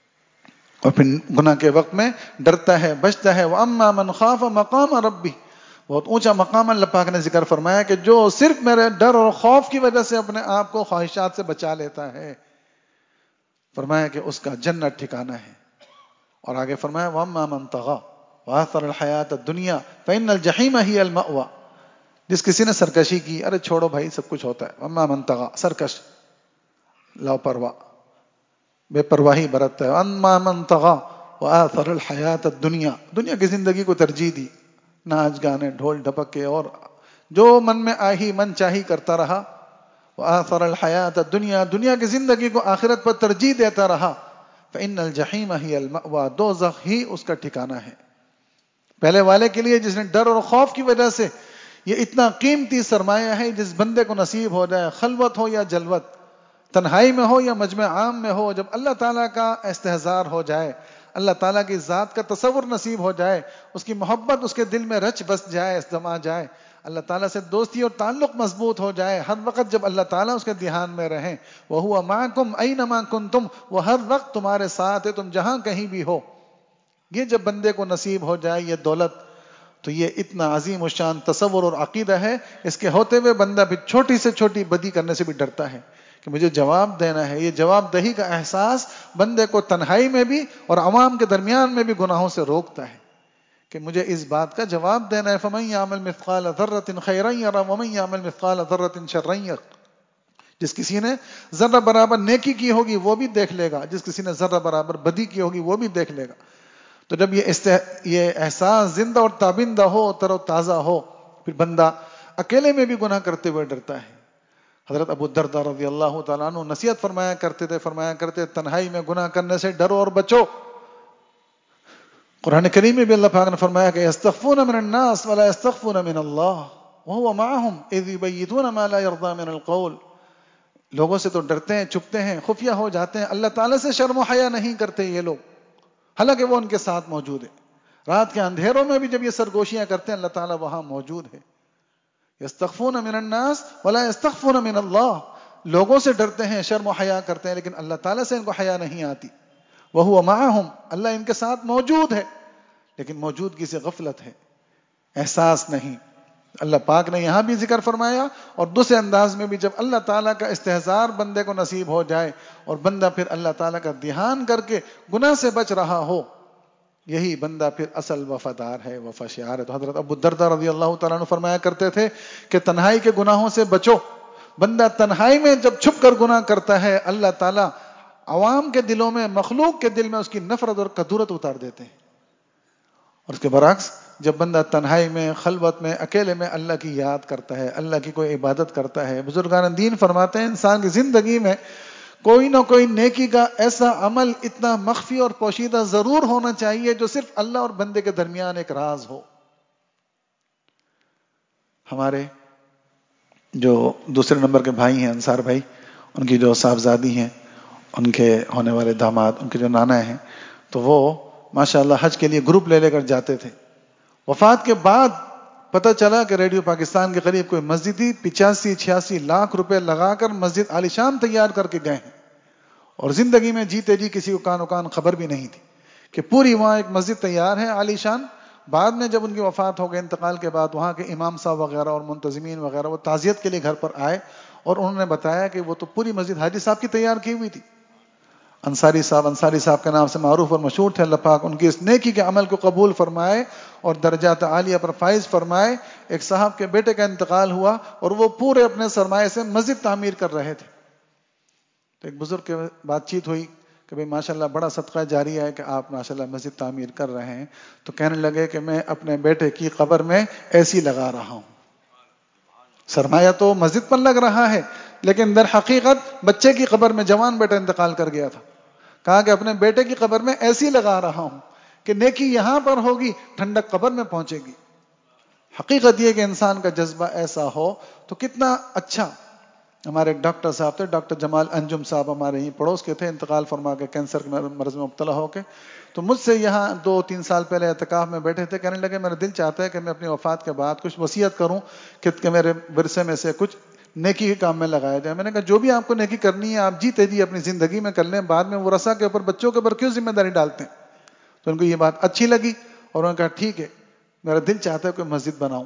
اور پھر گناہ کے وقت میں ڈرتا ہے، بچتا ہے۔ وَأَمَّا مَنْ خَافَ مَقَامَ رَبِّهِ، بہت اونچا مقام اللہ پاک نے ذکر فرمایا کہ جو صرف میرے ڈر اور خوف کی وجہ سے اپنے آپ کو خواہشات سے بچا لیتا ہے، فرمایا کہ اس کا جنت ٹھکانہ ہے۔ اور آگے فرمایا وَأَمَّا مَنْ طَغَى وَآثَرَ الْحَيَاةَ الدُّنْيَا فَإِنَّ الْجَحِيمَ هِيَ الْمَأْوَى، جس کسی نے سرکشی کی، ارے چھوڑو بھائی سب کچھ ہوتا ہے، وَأَمَّا مَنْ طَغَى، سرکش، لاپرواہ، بے پرواہی برتتا ہے، وَأَمَّا مَنْ طَغَى وَآثَرَ الْحَيَاةَ الدُّنْيَا، دنیا کی زندگی کو ترجیح دی، ناچ گانے ڈھول ڈھپکے اور جو من میں آہی من چاہی کرتا رہا، وآثر الحیات الدنیا، دنیا کی زندگی کو آخرت پر ترجیح دیتا رہا، فإن الجحیم ہی المأوى، دوزخ ہی اس کا ٹھکانہ ہے۔ پہلے والے کے لیے جس نے ڈر اور خوف کی وجہ سے، یہ اتنا قیمتی سرمایہ ہے جس بندے کو نصیب ہو جائے، خلوت ہو یا جلوت، تنہائی میں ہو یا مجمع عام میں ہو، جب اللہ تعالیٰ کا استحضار ہو جائے، اللہ تعالیٰ کی ذات کا تصور نصیب ہو جائے، اس کی محبت اس کے دل میں رچ بس جائے، سما جائے، اللہ تعالیٰ سے دوستی اور تعلق مضبوط ہو جائے، ہر وقت جب اللہ تعالیٰ اس کے دھیان میں رہیں، وَهُوَ مَعَكُمْ أَيْنَمَا كُنْتُمْ، وہ ہر وقت تمہارے ساتھ ہے، تم جہاں کہیں بھی ہو۔ یہ جب بندے کو نصیب ہو جائے یہ دولت، تو یہ اتنا عظیم الشان تصور اور عقیدہ ہے، اس کے ہوتے ہوئے بندہ بھی چھوٹی سے چھوٹی بدی کرنے سے بھی ڈرتا ہے کہ مجھے جواب دینا ہے۔ یہ جواب دہی کا احساس بندے کو تنہائی میں بھی اور عوام کے درمیان میں بھی گناہوں سے روکتا ہے کہ مجھے اس بات کا جواب دینا ہے۔ فَمَن يَعْمَلْ مِثْقَالَ ذَرَّةٍ خَيْرًا يَرَهُ وَمَن يَعْمَلْ مِثْقَالَ ذَرَّةٍ شَرًّا يَرَهُ، جس کسی نے ذرہ برابر نیکی کی ہوگی وہ بھی دیکھ لے گا، جس کسی نے ذرہ برابر بدی کی ہوگی وہ بھی دیکھ لے گا۔ تو جب یہ استح... یہ احساس زندہ اور تابندہ ہو، تر و تازہ ہو، پھر بندہ اکیلے میں بھی گناہ کرتے ہوئے ڈرتا ہے۔ حضرت ابو الدرداء رضی اللہ تعالیٰ عنہ نصیحت فرمایا کرتے تھے، فرمایا کرتے تنہائی میں گناہ کرنے سے ڈرو اور بچو۔ قرآن کریم میں بھی اللہ پاک نے فرمایا کہ یستخفون من الناس ولا یستخفون من اللہ وهو معهم اذ یبیتون ما لا یرضى من القول، لوگوں سے تو ڈرتے ہیں، چھپتے ہیں، خفیہ ہو جاتے ہیں، اللہ تعالیٰ سے شرم و حیا نہیں کرتے یہ لوگ، حالانکہ وہ ان کے ساتھ موجود ہے۔ رات کے اندھیروں میں بھی جب یہ سرگوشیاں کرتے ہیں اللہ تعالیٰ وہاں موجود ہے۔ یستخفون من الناس ولا یستخفون من اللہ، لوگوں سے ڈرتے ہیں، شرم و حیا کرتے ہیں، لیکن اللہ تعالیٰ سے ان کو حیا نہیں آتی۔ وَهُوَ مَعَهُمْ، اللہ ان کے ساتھ موجود ہے، لیکن موجودگی سے غفلت ہے، احساس نہیں۔ اللہ پاک نے یہاں بھی ذکر فرمایا، اور دوسرے انداز میں بھی جب اللہ تعالیٰ کا استحضار بندے کو نصیب ہو جائے اور بندہ پھر اللہ تعالیٰ کا دھیان کر کے گناہ سے بچ رہا ہو، یہی بندہ پھر اصل وفادار ہے، وفا شعار ہے۔ تو حضرت ابو الدرداء رضی اللہ تعالیٰ عنہ فرمایا کرتے تھے کہ تنہائی کے گناہوں سے بچو۔ بندہ تنہائی میں جب چھپ کر گناہ کرتا ہے، اللہ تعالیٰ عوام کے دلوں میں، مخلوق کے دل میں اس کی نفرت اور کدورت اتار دیتے ہیں، اور اس کے برعکس جب بندہ تنہائی میں، خلوت میں، اکیلے میں اللہ کی یاد کرتا ہے، اللہ کی کوئی عبادت کرتا ہے، بزرگان دین فرماتے ہیں انسان کی زندگی میں کوئی نہ کوئی نیکی کا ایسا عمل اتنا مخفی اور پوشیدہ ضرور ہونا چاہیے جو صرف اللہ اور بندے کے درمیان ایک راز ہو۔ ہمارے جو دوسرے نمبر کے بھائی ہیں انصار بھائی، ان کی جو صاحبزادی ہیں، ان کے ہونے والے داماد، ان کے جو نانا ہیں، تو وہ ماشاءاللہ حج کے لیے گروپ لے لے کر جاتے تھے۔ وفات کے بعد پتہ چلا کہ ریڈیو پاکستان کے قریب کوئی مسجدی پچاسی چھیاسی لاکھ روپے لگا کر مسجد عالیشان تیار کر کے گئے ہیں، اور زندگی میں جیتے جی کسی کو کان و کان خبر بھی نہیں تھی کہ پوری وہاں ایک مسجد تیار ہے عالیشان۔ بعد میں جب ان کی وفات ہو گئی، انتقال کے بعد وہاں کے امام صاحب وغیرہ اور منتظمین وغیرہ وہ تعزیت کے لیے گھر پر آئے، اور انہوں نے بتایا کہ وہ تو پوری مسجد حاجی صاحب کی تیار کی ہوئی تھی، انصاری صاحب انصاری صاحب کے نام سے معروف اور مشہور تھے. اللہ پاک ان کی اس نیکی کے عمل کو قبول فرمائے اور درجات عالیہ پر فائز فرمائے. ایک صاحب کے بیٹے کا انتقال ہوا اور وہ پورے اپنے سرمایے سے مسجد تعمیر کر رہے تھے. تو ایک بزرگ کے بات چیت ہوئی کہ بھئی ماشاءاللہ بڑا صدقہ جاری ہے کہ آپ ماشاءاللہ مسجد تعمیر کر رہے ہیں. تو کہنے لگے کہ میں اپنے بیٹے کی قبر میں اے سی لگا رہا ہوں. سرمایہ تو مسجد پر لگ رہا ہے لیکن در حقیقت بچے کی قبر میں جوان بیٹا انتقال کر گیا تھا. کہا کہ اپنے بیٹے کی قبر میں ایسی لگا رہا ہوں کہ نیکی یہاں پر ہوگی ٹھنڈک قبر میں پہنچے گی. حقیقت یہ کہ انسان کا جذبہ ایسا ہو تو کتنا اچھا. ہمارے ایک ڈاکٹر صاحب تھے, ڈاکٹر جمال انجم صاحب, ہمارے ہی پڑوس کے تھے, انتقال فرما کے کینسر کے مرض میں مبتلا ہو کے. تو مجھ سے یہاں دو تین سال پہلے اعتکاف میں بیٹھے تھے. کہنے لگے میرا دل چاہتا ہے کہ میں اپنی وفات کے بعد کچھ وصیت کروں کہ میرے ورثے میں سے کچھ نیکی کے کام میں لگایا جائے. میں نے کہا جو بھی آپ کو نیکی کرنی ہے آپ جیتے جی اپنی زندگی میں کر لیں, بعد میں ورثہ کے اوپر بچوں کے اوپر کیوں ذمہ داری ڈالتے ہیں. تو ان کو یہ بات اچھی لگی اور انہوں نے کہا ٹھیک ہے, میرا دل چاہتا ہے کوئی مسجد بناؤں,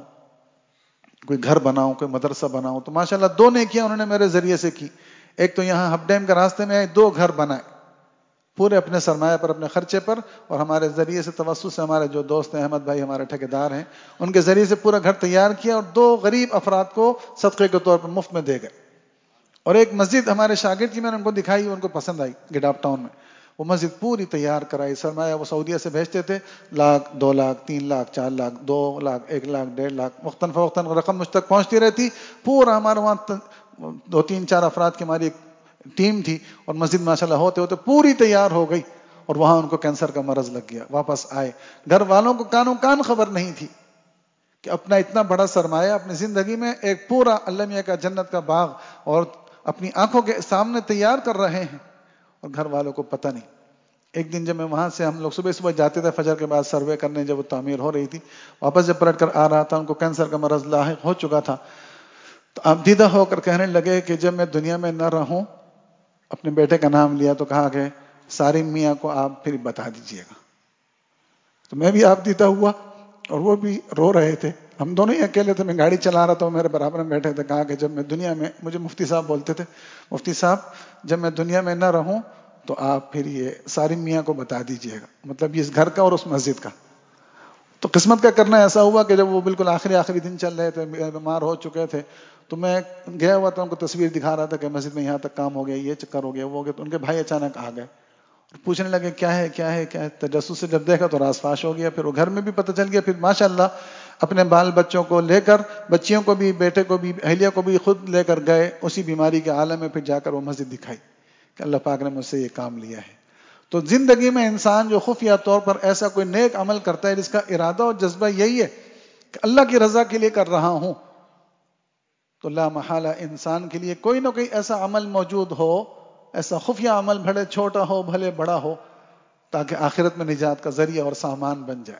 کوئی گھر بناؤں, کوئی مدرسہ بناؤں. تو ماشاءاللہ دو نیکیاں انہوں نے میرے ذریعے سے کی. ایک تو یہاں ہب ڈیم کے راستے میں دو گھر بنائے پورے اپنے سرمایہ پر, اپنے خرچے پر, اور ہمارے ذریعے سے توسط سے ہمارے جو دوست ہیں احمد بھائی ہمارے ٹھیکیدار ہیں ان کے ذریعے سے پورا گھر تیار کیا اور دو غریب افراد کو صدقے کے طور پر مفت میں دے گئے. اور ایک مسجد ہمارے شاگرد کی میں نے ان کو دکھائی, ان کو پسند آئی گڈاپ ٹاؤن میں. وہ مسجد پوری تیار کرائی, سرمایہ وہ سعودیہ سے بھیجتے تھے, لاکھ دو لاکھ تین لاکھ چار لاکھ دو لاکھ ایک لاکھ ڈیڑھ لاکھ وقتاً فوقتاً رقم مجھ تک پہنچتی رہتی. پورا ہمارے وہاں دو تین چار افراد کی ہماری ایک ٹیم تھی اور مسجد ماشاءاللہ ہوتے ہوتے پوری تیار ہو گئی. اور وہاں ان کو کینسر کا مرض لگ گیا, واپس آئے. گھر والوں کو کانوں کان خبر نہیں تھی کہ اپنا اتنا بڑا سرمایہ اپنی زندگی میں ایک پورا اللہ میاں کا جنت کا باغ اور اپنی آنکھوں کے سامنے تیار کر رہے ہیں اور گھر والوں کو پتہ نہیں. ایک دن جب میں وہاں سے, ہم لوگ صبح صبح جاتے تھے فجر کے بعد سروے کرنے, جب وہ تعمیر ہو رہی تھی, واپس جب پلٹ کر آ رہا تھا ان کو کینسر کا مرض لاحق ہو چکا تھا. تو آپ دیدہ ہو کر کہنے لگے کہ جب میں دنیا میں نہ رہوں, اپنے بیٹے کا نام لیا تو کہا کہ ساری میاں کو آپ پھر بتا دیجئے گا. تو میں بھی آپ دیدہ ہوا اور وہ بھی رو رہے تھے. ہم دونوں ہی اکیلے تھے, میں گاڑی چلا رہا تھا, میرے برابر میں بیٹھے تھے. کہا کہ جب میں دنیا میں, مجھے مفتی صاحب بولتے تھے, مفتی صاحب جب میں دنیا میں نہ رہوں تو آپ پھر یہ ساری میاں کو بتا دیجئے گا, مطلب یہ اس گھر کا اور اس مسجد کا. تو قسمت کا کرنا ایسا ہوا کہ جب وہ بالکل آخری آخری دن چل رہے تھے, بیمار ہو چکے تھے, تو میں گیا ہوا تھا ان کو تصویر دکھا رہا تھا کہ مسجد میں یہاں تک کام ہو گیا, یہ چکر ہو گیا, وہ ہو گیا. تو ان کے بھائی اچانک آ گئے اور پوچھنے لگے کیا ہے کیا ہے کیا ہے. تجسس سے جب دیکھا تو راز فاش ہو گیا. پھر وہ گھر میں بھی پتہ چل گیا. پھر ماشاءاللہ اپنے بال بچوں کو لے کر, بچیوں کو بھی, بیٹے کو بھی, اہلیہ کو بھی خود لے کر گئے اسی بیماری کے عالم میں. پھر جا کر وہ مسجد دکھائی کہ اللہ پاک نے مجھ سے یہ کام لیا ہے. تو زندگی میں انسان جو خفیہ طور پر ایسا کوئی نیک عمل کرتا ہے جس کا ارادہ اور جذبہ یہی ہے کہ اللہ کی رضا کے لیے کر رہا ہوں, تو لا محالہ انسان کے لیے کوئی نہ کوئی ایسا عمل موجود ہو, ایسا خفیہ عمل, بھلے چھوٹا ہو بھلے بڑا ہو, تاکہ آخرت میں نجات کا ذریعہ اور سامان بن جائے.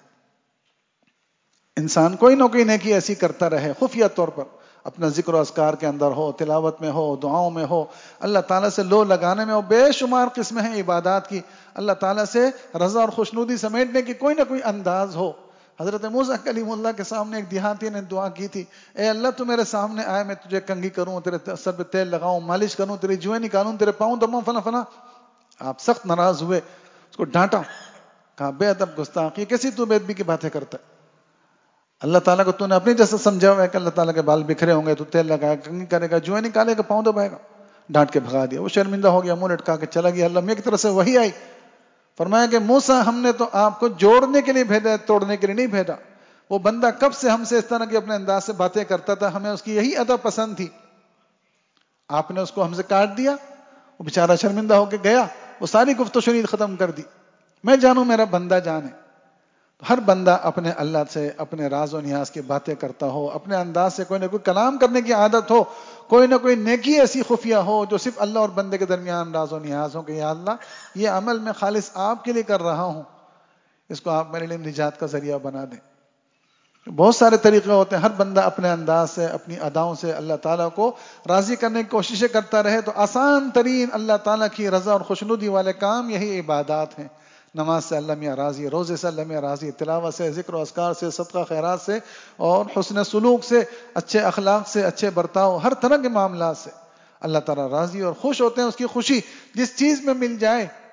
انسان کوئی نہ کوئی نیکی ایسی کرتا رہے خفیہ طور پر, اپنا ذکر و اذکار کے اندر ہو, تلاوت میں ہو, دعاؤں میں ہو, اللہ تعالیٰ سے لو لگانے میں ہو. بے شمار قسمیں ہیں عبادات کی, اللہ تعالیٰ سے رضا اور خوشنودی سمیٹنے کی کوئی نہ کوئی انداز ہو. حضرت موسیٰ کلیم اللہ کے سامنے ایک دیہاتی نے دعا کی تھی, اے اللہ تو میرے سامنے آئے, میں تجھے کنگھی کروں, تیرے سر پہ تیل لگاؤں, مالش کروں, تیری جوئیں نکالوں, تیرے پاؤں دموں, فنا فنا. آپ سخت ناراض ہوئے, اس کو ڈانٹا, کہا بے ادب گستاخ, یہ کیسی تو بے ادبی کی باتیں کرتا ہے. اللہ تعالیٰ کو تو نے اپنی جیسا سمجھا ہوا ہے کہ اللہ تعالیٰ کے بال بکھرے ہوں گے, تو تیل لگائے گا, کنگھی کرے گا, جوئیں نکالے گا, پاؤں دبائے گا. ڈانٹ کے بھگا دیا. وہ شرمندہ ہو گیا, منہ لٹکا کے چلا گیا. اللہ میاں کی طرف سے وحی آئی, فرمایا کہ موسیٰ ہم نے تو آپ کو جوڑنے کے لیے بھیجا, توڑنے کے لیے نہیں بھیجا. وہ بندہ کب سے ہم سے اس طرح کے اپنے انداز سے باتیں کرتا تھا, ہمیں اس کی یہی ادا پسند تھی, آپ نے اس کو ہم سے کاٹ دیا. وہ بیچارہ شرمندہ ہو کے گیا, وہ ساری گفت و شنید ختم کر دی. میں جانوں میرا بندہ جانے. ہر بندہ اپنے اللہ سے اپنے راز و نیاز کی باتیں کرتا ہو, اپنے انداز سے کوئی نہ کوئی کلام کرنے کی عادت ہو, کوئی نہ کوئی نیکی ایسی خفیہ ہو جو صرف اللہ اور بندے کے درمیان راز و نیاز ہو کہ یا اللہ یہ عمل میں خالص آپ کے لیے کر رہا ہوں, اس کو آپ میرے لیے نجات کا ذریعہ بنا دیں. بہت سارے طریقے ہوتے ہیں, ہر بندہ اپنے انداز سے اپنی اداؤں سے اللہ تعالیٰ کو راضی کرنے کی کوششیں کرتا رہے. تو آسان ترین اللہ تعالیٰ کی رضا اور خوشنودی والے کام یہی عبادات ہیں. نماز سے اللہ میاں راضی, روزے سے اللہ میاں راضی, تلاوت سے, ذکر و اذکار سے, صدقہ خیرات سے, اور حسن سلوک سے, اچھے اخلاق سے, اچھے برتاؤ, ہر طرح کے معاملات سے اللہ تعالیٰ راضی اور خوش ہوتے ہیں. اس کی خوشی جس چیز میں مل جائے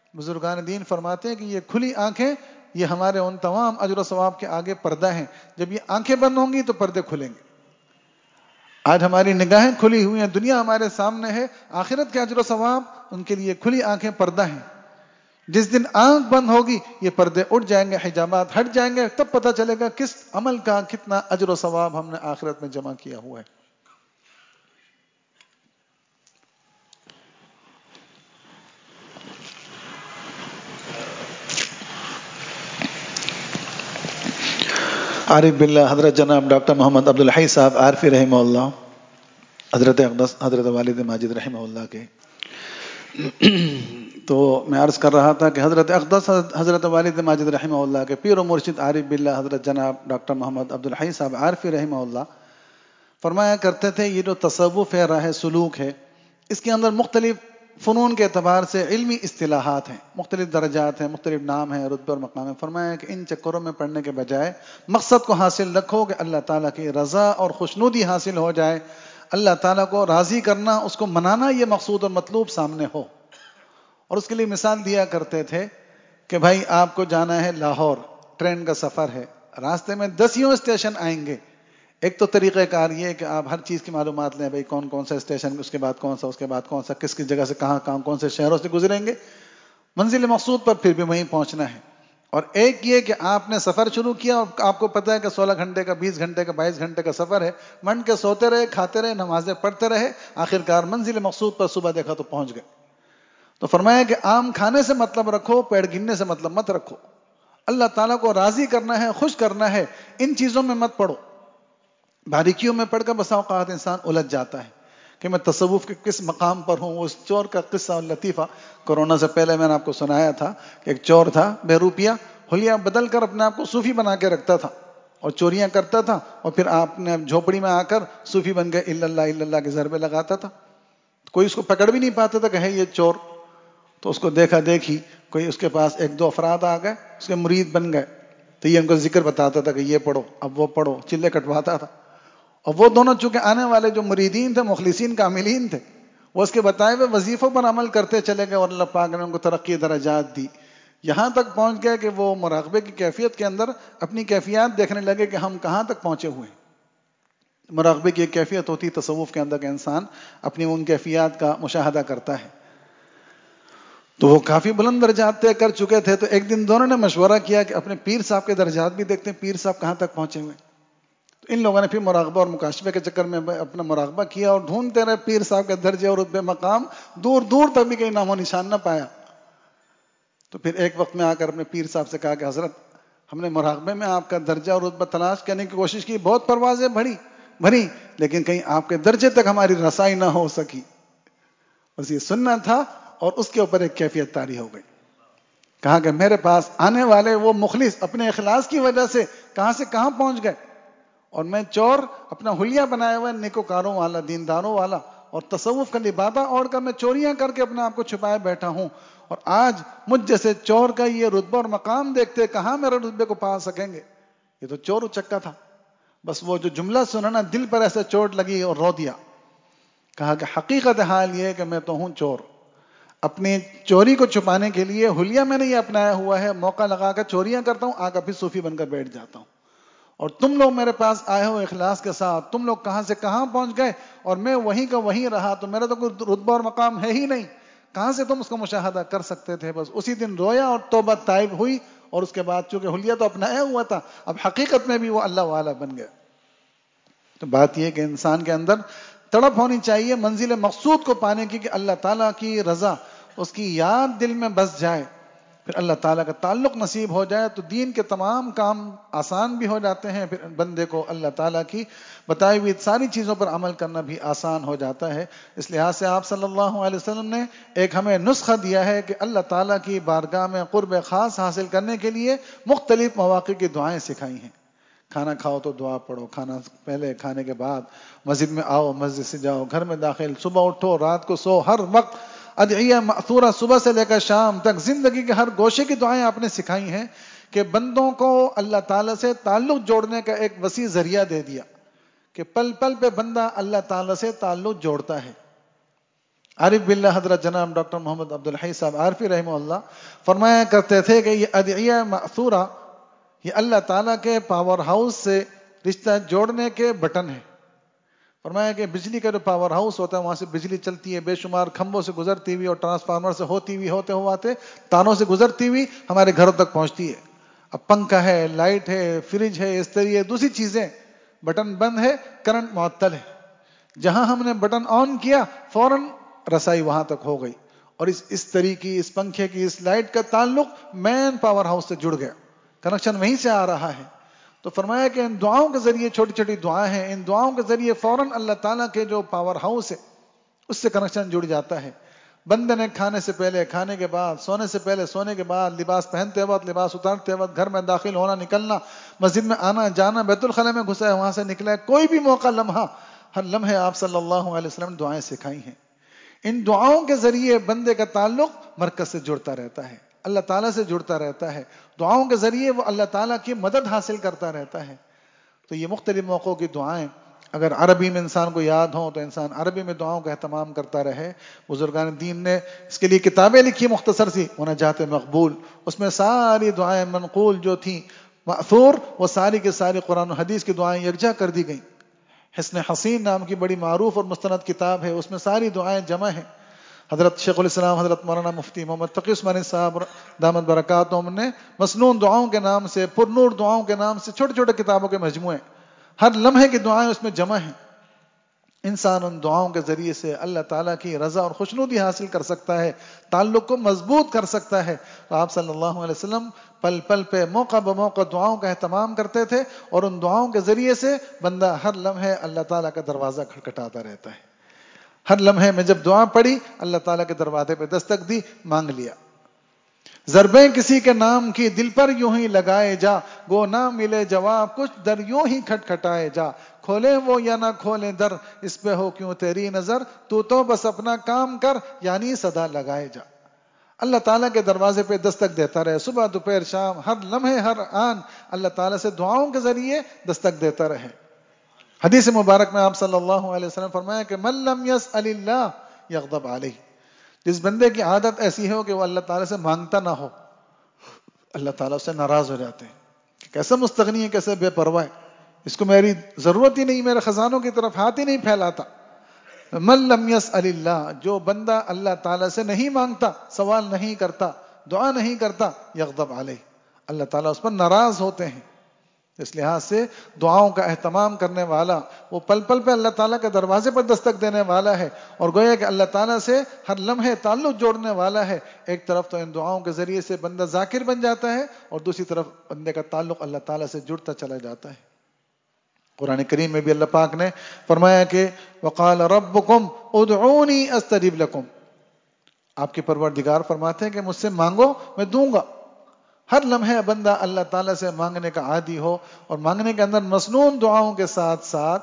بزرگان دین فرماتے ہیں کہ یہ کھلی آنکھیں یہ ہمارے ان تمام اجر و ثواب کے آگے پردہ ہیں. جب یہ آنکھیں بند ہوں گی تو پردے کھلیں گے. آج ہماری نگاہیں کھلی ہوئی ہیں, دنیا ہمارے سامنے ہے, آخرت کے اجر و ثواب ان کے لیے کھلی آنکھیں پردہ ہیں. جس دن آنکھ بند ہوگی یہ پردے اٹھ جائیں گے, حجابات ہٹ جائیں گے, تب پتہ چلے گا کس عمل کا کتنا اجر و ثواب ہم نے آخرت میں جمع کیا ہوا ہے. عارف باللہ حضرت جناب ڈاکٹر محمد عبدالحی صاحب عارفی رحمہ اللہ, حضرت اقدس حضرت والد ماجد رحمہ اللہ کے, تو میں عرض کر رہا تھا کہ حضرت اقدس حضرت والد ماجد رحمہ اللہ کے پیر و مرشد عارف باللہ حضرت جناب ڈاکٹر محمد عبدالحی صاحب عارفی رحمہ اللہ فرمایا کرتے تھے یہ جو تصوف ہے, راہ سلوک ہے, اس کے اندر مختلف فنون کے اعتبار سے علمی اصطلاحات ہیں, مختلف درجات ہیں, مختلف نام ہیں, رتبے اور مقام ہیں. فرمایا کہ ان چکروں میں پڑھنے کے بجائے مقصد کو حاصل رکھو کہ اللہ تعالیٰ کی رضا اور خوشنودی حاصل ہو جائے, اللہ تعالیٰ کو راضی کرنا, اس کو منانا, یہ مقصود اور مطلوب سامنے ہو. اور اس کے لیے مثال دیا کرتے تھے کہ بھائی آپ کو جانا ہے لاہور, ٹرین کا سفر ہے, راستے میں دسیوں اسٹیشن آئیں گے. ایک تو طریقہ کار یہ ہے کہ آپ ہر چیز کی معلومات لیں, بھائی کون کون سا اسٹیشن, اس کے بعد کون سا, اس کے بعد کون سا, کس کس جگہ سے کہاں کہاں کون سے شہروں سے گزریں گے, منزل مقصود پر پھر بھی وہیں پہنچنا ہے. اور ایک یہ کہ آپ نے سفر شروع کیا اور آپ کو پتہ ہے کہ سولہ گھنٹے کا, بیس گھنٹے کا, بائیس گھنٹے کا سفر ہے, منڈ کے سوتے رہے, کھاتے رہے, نمازیں پڑھتے رہے, آخرکار منزل مقصود پر صبح دیکھا تو پہنچ گئے. تو فرمایا کہ آم کھانے سے مطلب رکھو, پیڑ گننے سے مطلب مت رکھو. اللہ تعالیٰ کو راضی کرنا ہے, خوش کرنا ہے, ان چیزوں میں مت پڑو. باریکیوں میں پڑھ کر بسا اوقات انسان الجھ جاتا ہے کہ میں تصوف کے کس مقام پر ہوں. اس چور کا قصہ اور لطیفہ کورونا سے پہلے میں نے آپ کو سنایا تھا کہ ایک چور تھا, بے روپیہ حلیہ بدل کر اپنے آپ کو صوفی بنا کے رکھتا تھا اور چوریاں کرتا تھا, اور پھر آپ نے جھوپڑی میں آ کر صوفی بن گئے, الا اللہ الا اللہ کے ضربے لگاتا تھا. کوئی اس کو پکڑ بھی نہیں پاتا تھا کہ ہے یہ چور. تو اس کو دیکھا دیکھی کوئی اس کے پاس ایک دو افراد آ گئے, اس کے مرید بن گئے, تو یہ ان کو ذکر بتاتا تھا کہ یہ پڑھو, اب وہ پڑھو, چلے کٹواتا تھا. اور وہ دونوں چونکہ آنے والے جو مریدین تھے, مخلصین کاملین تھے, وہ اس کے بتائے ہوئے وظیفوں پر عمل کرتے چلے گئے, اور اللہ پاک نے ان کو ترقی درجات دی. یہاں تک پہنچ گئے کہ وہ مراقبے کی کیفیت کے اندر اپنی کیفیات دیکھنے لگے کہ ہم کہاں تک پہنچے ہوئے ہیں. مراقبے کی ایک کیفیت ہوتی تصوف کے اندر کہ انسان اپنی ان کیفیات کا مشاہدہ کرتا ہے. تو وہ کافی بلند درجات طے کر چکے تھے. تو ایک دن دونوں نے مشورہ کیا کہ اپنے پیر صاحب کے درجات بھی دیکھتے ہیں, پیر صاحب کہاں تک پہنچے ہوئے. تو ان لوگوں نے پھر مراقبہ اور مکاشفے کے چکر میں اپنا مراقبہ کیا اور ڈھونڈتے رہے پیر صاحب کے درجے اور رتبے مقام, دور دور تک بھی کہیں نام و نشان نہ پایا. تو پھر ایک وقت میں آ کر اپنے پیر صاحب سے کہا کہ حضرت, ہم نے مراقبے میں آپ کا درجہ اور رتبہ تلاش کرنے کی کوشش کی, بہت پروازیں بڑھی بھری, لیکن کہیں آپ کے درجے تک ہماری رسائی نہ ہو سکی. بس یہ سننا تھا, اور اس کے اوپر ایک کیفیت طاری ہو گئی. کہا کہ میرے پاس آنے والے وہ مخلص اپنے اخلاص کی وجہ سے کہاں سے کہاں پہنچ گئے, اور میں چور اپنا حلیہ بنایا ہوا, نیکوکاروں والا, دینداروں والا, اور تصوف کا لبادہ اوڑھ کر میں چوریاں کر کے اپنے آپ کو چھپائے بیٹھا ہوں, اور آج مجھ جیسے چور کا یہ رتبہ اور مقام دیکھتے کہاں میرے رتبے کو پا سکیں گے. یہ تو چور اچکا تھا. بس وہ جو جملہ سنا نا, دل پر ایسے چوٹ لگی اور رو دیا. کہا کہ حقیقت حال یہ ہے کہ میں تو ہوں چور, اپنی چوری کو چھپانے کے لیے حلیہ میں نے یہ اپنایا ہوا ہے, موقع لگا کر چوریاں کرتا ہوں, آ کر پھر صوفی بن کر بیٹھ جاتا ہوں. اور تم لوگ میرے پاس آئے ہو اخلاص کے ساتھ, تم لوگ کہاں سے کہاں پہنچ گئے, اور میں وہیں کا وہیں رہا, تو میرا تو کوئی رتبہ اور مقام ہے ہی نہیں, کہاں سے تم اس کو مشاہدہ کر سکتے تھے. بس اسی دن رویا اور توبہ طائب ہوئی, اور اس کے بعد چونکہ حلیہ تو اپنایا ہوا تھا, اب حقیقت میں بھی وہ اللہ والا بن گیا. تو بات یہ کہ انسان کے اندر تڑپ ہونی چاہیے منزل مقصود کو پانے کی, کہ اللہ تعالیٰ کی رضا, اس کی یاد دل میں بس جائے, پھر اللہ تعالیٰ کا تعلق نصیب ہو جائے, تو دین کے تمام کام آسان بھی ہو جاتے ہیں. پھر بندے کو اللہ تعالیٰ کی بتائی ہوئی ساری چیزوں پر عمل کرنا بھی آسان ہو جاتا ہے. اس لحاظ سے آپ صلی اللہ علیہ وسلم نے ایک ہمیں نسخہ دیا ہے کہ اللہ تعالیٰ کی بارگاہ میں قرب خاص حاصل کرنے کے لیے مختلف مواقع کی دعائیں سکھائی ہیں. کھانا کھاؤ تو دعا پڑھو, کھانا پہلے, کھانے کے بعد, مسجد میں آؤ, مسجد سے جاؤ, گھر میں داخل, صبح اٹھو, رات کو سو, ہر وقت ادعیہ مأثورہ صبح سے لے کر شام تک زندگی کے ہر گوشے کی دعائیں آپ نے سکھائی ہیں کہ بندوں کو اللہ تعالیٰ سے تعلق جوڑنے کا ایک وسیع ذریعہ دے دیا, کہ پل پل پہ بندہ اللہ تعالیٰ سے تعلق جوڑتا ہے. عارف باللہ حضرت جناب ڈاکٹر محمد عبد الحی صاحب عارفی رحمہ اللہ فرمایا کرتے تھے کہ یہ ادعیہ مأثورہ یہ اللہ تعالیٰ کے پاور ہاؤس سے رشتہ جوڑنے کے بٹن ہیں. فرمایا کہ بجلی کا جو پاور ہاؤس ہوتا ہے وہاں سے بجلی چلتی ہے، بے شمار کھمبوں سے گزرتی ہوئی اور ٹرانسفارمر سے ہوتی ہوئی ہوتے ہوتے تاروں سے گزرتی ہوئی ہمارے گھروں تک پہنچتی ہے. اب پنکھا ہے، لائٹ ہے، فریج ہے، استری ہے، دوسری چیزیں، بٹن بند ہے، کرنٹ معطل ہے. جہاں ہم نے بٹن آن کیا فوراً رسائی وہاں تک ہو گئی. اور اس استری کی، اس پنکھے کی، اس لائٹ کا تعلق مین پاور ہاؤس سے جڑ گیا، کنیکشن وہیں سے آ رہا ہے. تو فرمایا کہ ان دعاؤں کے ذریعے، چھوٹی چھوٹی دعائیں ہیں، ان دعاؤں کے ذریعے فوراً اللہ تعالیٰ کے جو پاور ہاؤس ہے اس سے کنیکشن جڑ جاتا ہے. بندے نے کھانے سے پہلے، کھانے کے بعد، سونے سے پہلے، سونے کے بعد، لباس پہنتے وقت، لباس اتارتے وقت، گھر میں داخل ہونا نکلنا، مسجد میں آنا جانا، بیت الخلاء میں گھسا ہے وہاں سے نکلا ہے، کوئی بھی موقع، لمحہ، ہر لمحے آپ صلی اللہ علیہ وسلم نے دعائیں سکھائی ہیں. ان دعاؤں کے ذریعے بندے کا تعلق مرکز سے جڑتا رہتا ہے، اللہ تعالیٰ سے جڑتا رہتا ہے. دعاؤں کے ذریعے وہ اللہ تعالیٰ کی مدد حاصل کرتا رہتا ہے. تو یہ مختلف موقعوں کی دعائیں اگر عربی میں انسان کو یاد ہوں تو انسان عربی میں دعاؤں کا اہتمام کرتا رہے. بزرگان دین نے اس کے لیے کتابیں لکھی مختصر سی، مناجات مقبول، اس میں ساری دعائیں منقول جو تھیں مأثور، وہ ساری کی ساری قرآن و حدیث کی دعائیں یکجا کر دی گئیں. حسن حسین نام کی بڑی معروف اور مستند کتاب ہے، اس میں ساری دعائیں جمع ہیں. حضرت شیخ الاسلام حضرت مولانا مفتی محمد تقی عثمانی صاحب دامت برکاتہم نے مسنون دعاؤں کے نام سے، پر نور دعاؤں کے نام سے چھوٹے چھوٹے کتابوں کے مجموعے، ہر لمحے کی دعائیں اس میں جمع ہیں. انسان ان دعاؤں کے ذریعے سے اللہ تعالیٰ کی رضا اور خوشنودی حاصل کر سکتا ہے، تعلق کو مضبوط کر سکتا ہے. تو آپ صلی اللہ علیہ وسلم پل پل پہ موقع بموقع دعاؤں کا اہتمام کرتے تھے، اور ان دعاؤں کے ذریعے سے بندہ ہر لمحے اللہ تعالیٰ کا دروازہ کھٹکھٹاتا رہتا ہے. ہر لمحے میں جب دعا پڑی اللہ تعالیٰ کے دروازے پہ دستک دی، مانگ لیا. ضربیں کسی کے نام کی دل پر یوں ہی لگائے جا، گو نہ ملے جواب کچھ در یوں ہی کھٹکھٹائے جا. کھولے وہ یا نہ کھولے در، اس پہ ہو کیوں تیری نظر، تو تو بس اپنا کام کر یعنی صدا لگائے جا. اللہ تعالیٰ کے دروازے پہ دستک دیتا رہے، صبح دوپہر شام، ہر لمحے ہر آن اللہ تعالیٰ سے دعاؤں کے ذریعے دستک دیتا رہے. حدیث مبارک میں آپ صلی اللہ علیہ وسلم فرمایا کہ من لم یسأل اللہ یغضب علیہ، جس بندے کی عادت ایسی ہو کہ وہ اللہ تعالیٰ سے مانگتا نہ ہو، اللہ تعالیٰ اس سے ناراض ہو جاتے ہیں کہ کیسا مستغنی ہے، کیسے بے پرواہ ہے، اس کو میری ضرورت ہی نہیں، میرے خزانوں کی طرف ہاتھ ہی نہیں پھیلاتا. من لم یسأل اللہ، جو بندہ اللہ تعالیٰ سے نہیں مانگتا، سوال نہیں کرتا، دعا نہیں کرتا، یغضب علیہ، اللہ تعالیٰ اس پر ناراض ہوتے ہیں. اس لحاظ سے دعاؤں کا اہتمام کرنے والا وہ پل پل پہ اللہ تعالیٰ کے دروازے پر دستک دینے والا ہے، اور گویا کہ اللہ تعالیٰ سے ہر لمحے تعلق جوڑنے والا ہے. ایک طرف تو ان دعاؤں کے ذریعے سے بندہ ذاکر بن جاتا ہے، اور دوسری طرف بندے کا تعلق اللہ تعالیٰ سے جڑتا چلا جاتا ہے. قرآن کریم میں بھی اللہ پاک نے فرمایا کہ وقال ربکم ادعونی استجب لکم، آپ کے پروردگار فرماتے ہیں کہ مجھ سے مانگو میں دوں گا. ہر لمحے بندہ اللہ تعالیٰ سے مانگنے کا عادی ہو، اور مانگنے کے اندر مسنون دعاؤں کے ساتھ ساتھ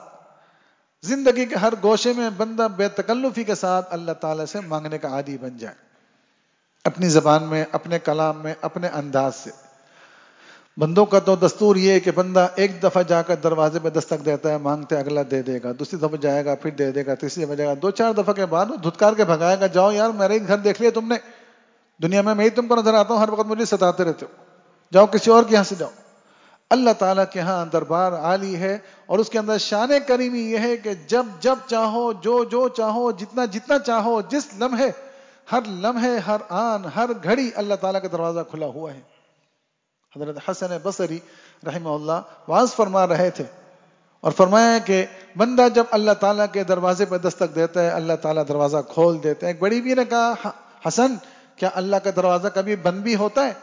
زندگی کے ہر گوشے میں بندہ بے تکلفی کے ساتھ اللہ تعالیٰ سے مانگنے کا عادی بن جائے، اپنی زبان میں، اپنے کلام میں، اپنے انداز سے. بندوں کا تو دستور یہ ہے کہ بندہ ایک دفعہ جا کر دروازے پہ دستک دیتا ہے، مانگتے اگلا دے دے گا، دوسری دفعہ جائے گا پھر دے دے گا، تیسری دفعہ جائے گا، دو چار دفعہ کے بعد دھتکار کے بھگائے گا، جاؤ یار میرے ہی گھر دیکھ لیا تم نے، دنیا میں میں ہی تم کو نظر آتا ہوں، ہر وقت مجھے ستاتے رہتے ہو، جاؤ کسی اور کے یہاں سے جاؤ. اللہ تعالیٰ کے ہاں دربار عالی ہے، اور اس کے اندر شان کریمی یہ ہے کہ جب جب چاہو، جو جو چاہو، جتنا جتنا چاہو، جس لمحے، ہر لمحے ہر آن ہر گھڑی اللہ تعالیٰ کا دروازہ کھلا ہوا ہے. حضرت حسن بصری رحمہ اللہ واعظ فرما رہے تھے اور فرمایا کہ بندہ جب اللہ تعالیٰ کے دروازے پہ دستک دیتا ہے اللہ تعالیٰ دروازہ کھول دیتے ہیں. ایک بڑی بھی نے کہا حسن کیا اللہ کا دروازہ کبھی بند بھی ہوتا ہے؟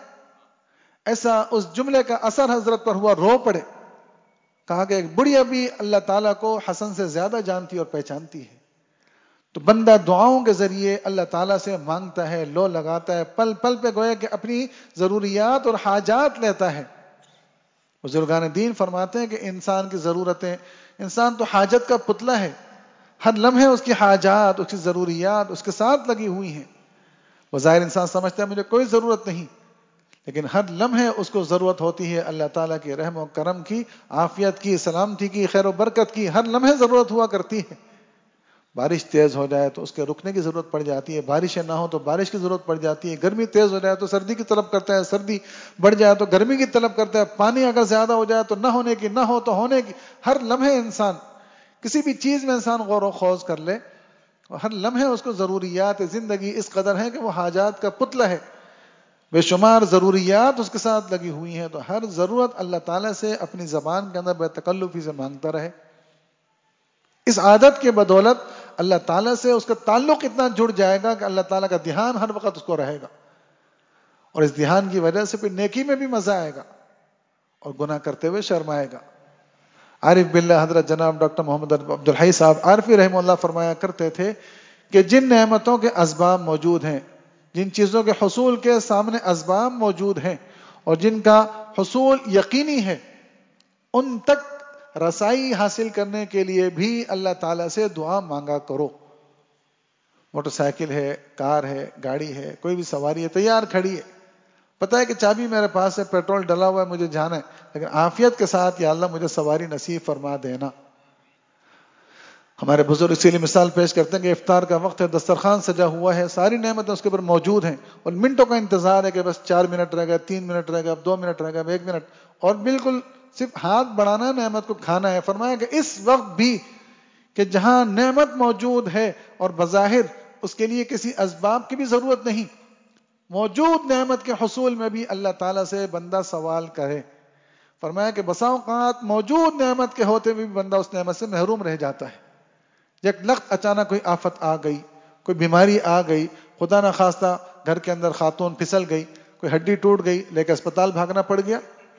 ایسا اس جملے کا اثر حضرت پر ہوا، رو پڑے. کہا کہ ایک بڑھیا بھی اللہ تعالیٰ کو حسن سے زیادہ جانتی اور پہچانتی ہے. تو بندہ دعاؤں کے ذریعے اللہ تعالیٰ سے مانگتا ہے، لو لگاتا ہے، پل پل پہ گویا کہ اپنی ضروریات اور حاجات لیتا ہے. بزرگان دین فرماتے ہیں کہ انسان کی ضرورتیں، انسان تو حاجت کا پتلا ہے، ہر لمحے اس کی حاجات، اس کی ضروریات اس کے ساتھ لگی ہوئی ہیں. بظاہر انسان سمجھتا ہے مجھے کوئی ضرورت نہیں، لیکن ہر لمحے اس کو ضرورت ہوتی ہے اللہ تعالیٰ کے رحم و کرم کی، عافیت کی، سلامتی کی، خیر و برکت کی، ہر لمحے ضرورت ہوا کرتی ہے. بارش تیز ہو جائے تو اس کے رکنے کی ضرورت پڑ جاتی ہے، بارشیں نہ ہو تو بارش کی ضرورت پڑ جاتی ہے، گرمی تیز ہو جائے تو سردی کی طلب کرتا ہے، سردی بڑھ جائے تو گرمی کی طلب کرتا ہے، پانی اگر زیادہ ہو جائے تو نہ ہونے کی، نہ ہو تو ہونے کی. ہر لمحے انسان کسی بھی چیز میں انسان غور و خوض کر لے، ہر لمحے اس کو ضروریات زندگی اس قدر ہے کہ وہ حاجات کا پتلا ہے، بے شمار ضروریات اس کے ساتھ لگی ہوئی ہیں. تو ہر ضرورت اللہ تعالیٰ سے اپنی زبان کے اندر بے تکلفی سے مانگتا رہے. اس عادت کے بدولت اللہ تعالیٰ سے اس کا تعلق اتنا جڑ جائے گا کہ اللہ تعالیٰ کا دھیان ہر وقت اس کو رہے گا، اور اس دھیان کی وجہ سے پھر نیکی میں بھی مزہ آئے گا اور گناہ کرتے ہوئے شرم آئے گا. عارف باللہ حضرت جناب ڈاکٹر محمد عبدالحی صاحب عارفی رحمہ اللہ فرمایا کرتے تھے کہ جن نعمتوں کے اسباب موجود ہیں، جن چیزوں کے حصول کے سامنے اسباب موجود ہیں اور جن کا حصول یقینی ہے، ان تک رسائی حاصل کرنے کے لیے بھی اللہ تعالیٰ سے دعا مانگا کرو. موٹر سائیکل ہے، کار ہے، گاڑی ہے، کوئی بھی سواری ہے، تیار کھڑی ہے، پتہ ہے کہ چابی میرے پاس ہے، پیٹرول ڈلا ہوا ہے، مجھے جانا ہے، لیکن عافیت کے ساتھ یا اللہ مجھے سواری نصیب فرما دینا. ہمارے بزرگ اسی لیے مثال پیش کرتے ہیں کہ افطار کا وقت ہے، دسترخوان سجا ہوا ہے، ساری نعمتیں اس کے اوپر موجود ہیں، اور منٹوں کا انتظار ہے کہ بس چار منٹ رہ گئے، تین منٹ رہ گئے، اب دو منٹ رہ گئے، اب ایک منٹ، اور بالکل صرف ہاتھ بڑھانا ہے، نعمت کو کھانا ہے. فرمایا کہ اس وقت بھی کہ جہاں نعمت موجود ہے اور بظاہر اس کے لیے کسی اسباب کی بھی ضرورت نہیں، موجود نعمت کے حصول میں بھی اللہ تعالیٰ سے بندہ سوال کرے. فرمایا کہ بسا اوقات موجود نعمت کے ہوتے ہوئے بھی بندہ اس نعمت سے محروم رہ جاتا ہے. ایک لخت اچانک کوئی آفت آ گئی، کوئی بیماری آ گئی، خدا نہ خواستہ گھر کے اندر خاتون پھسل گئی، کوئی ہڈی ٹوٹ گئی، لے کے اسپتال بھاگنا پڑ گیا،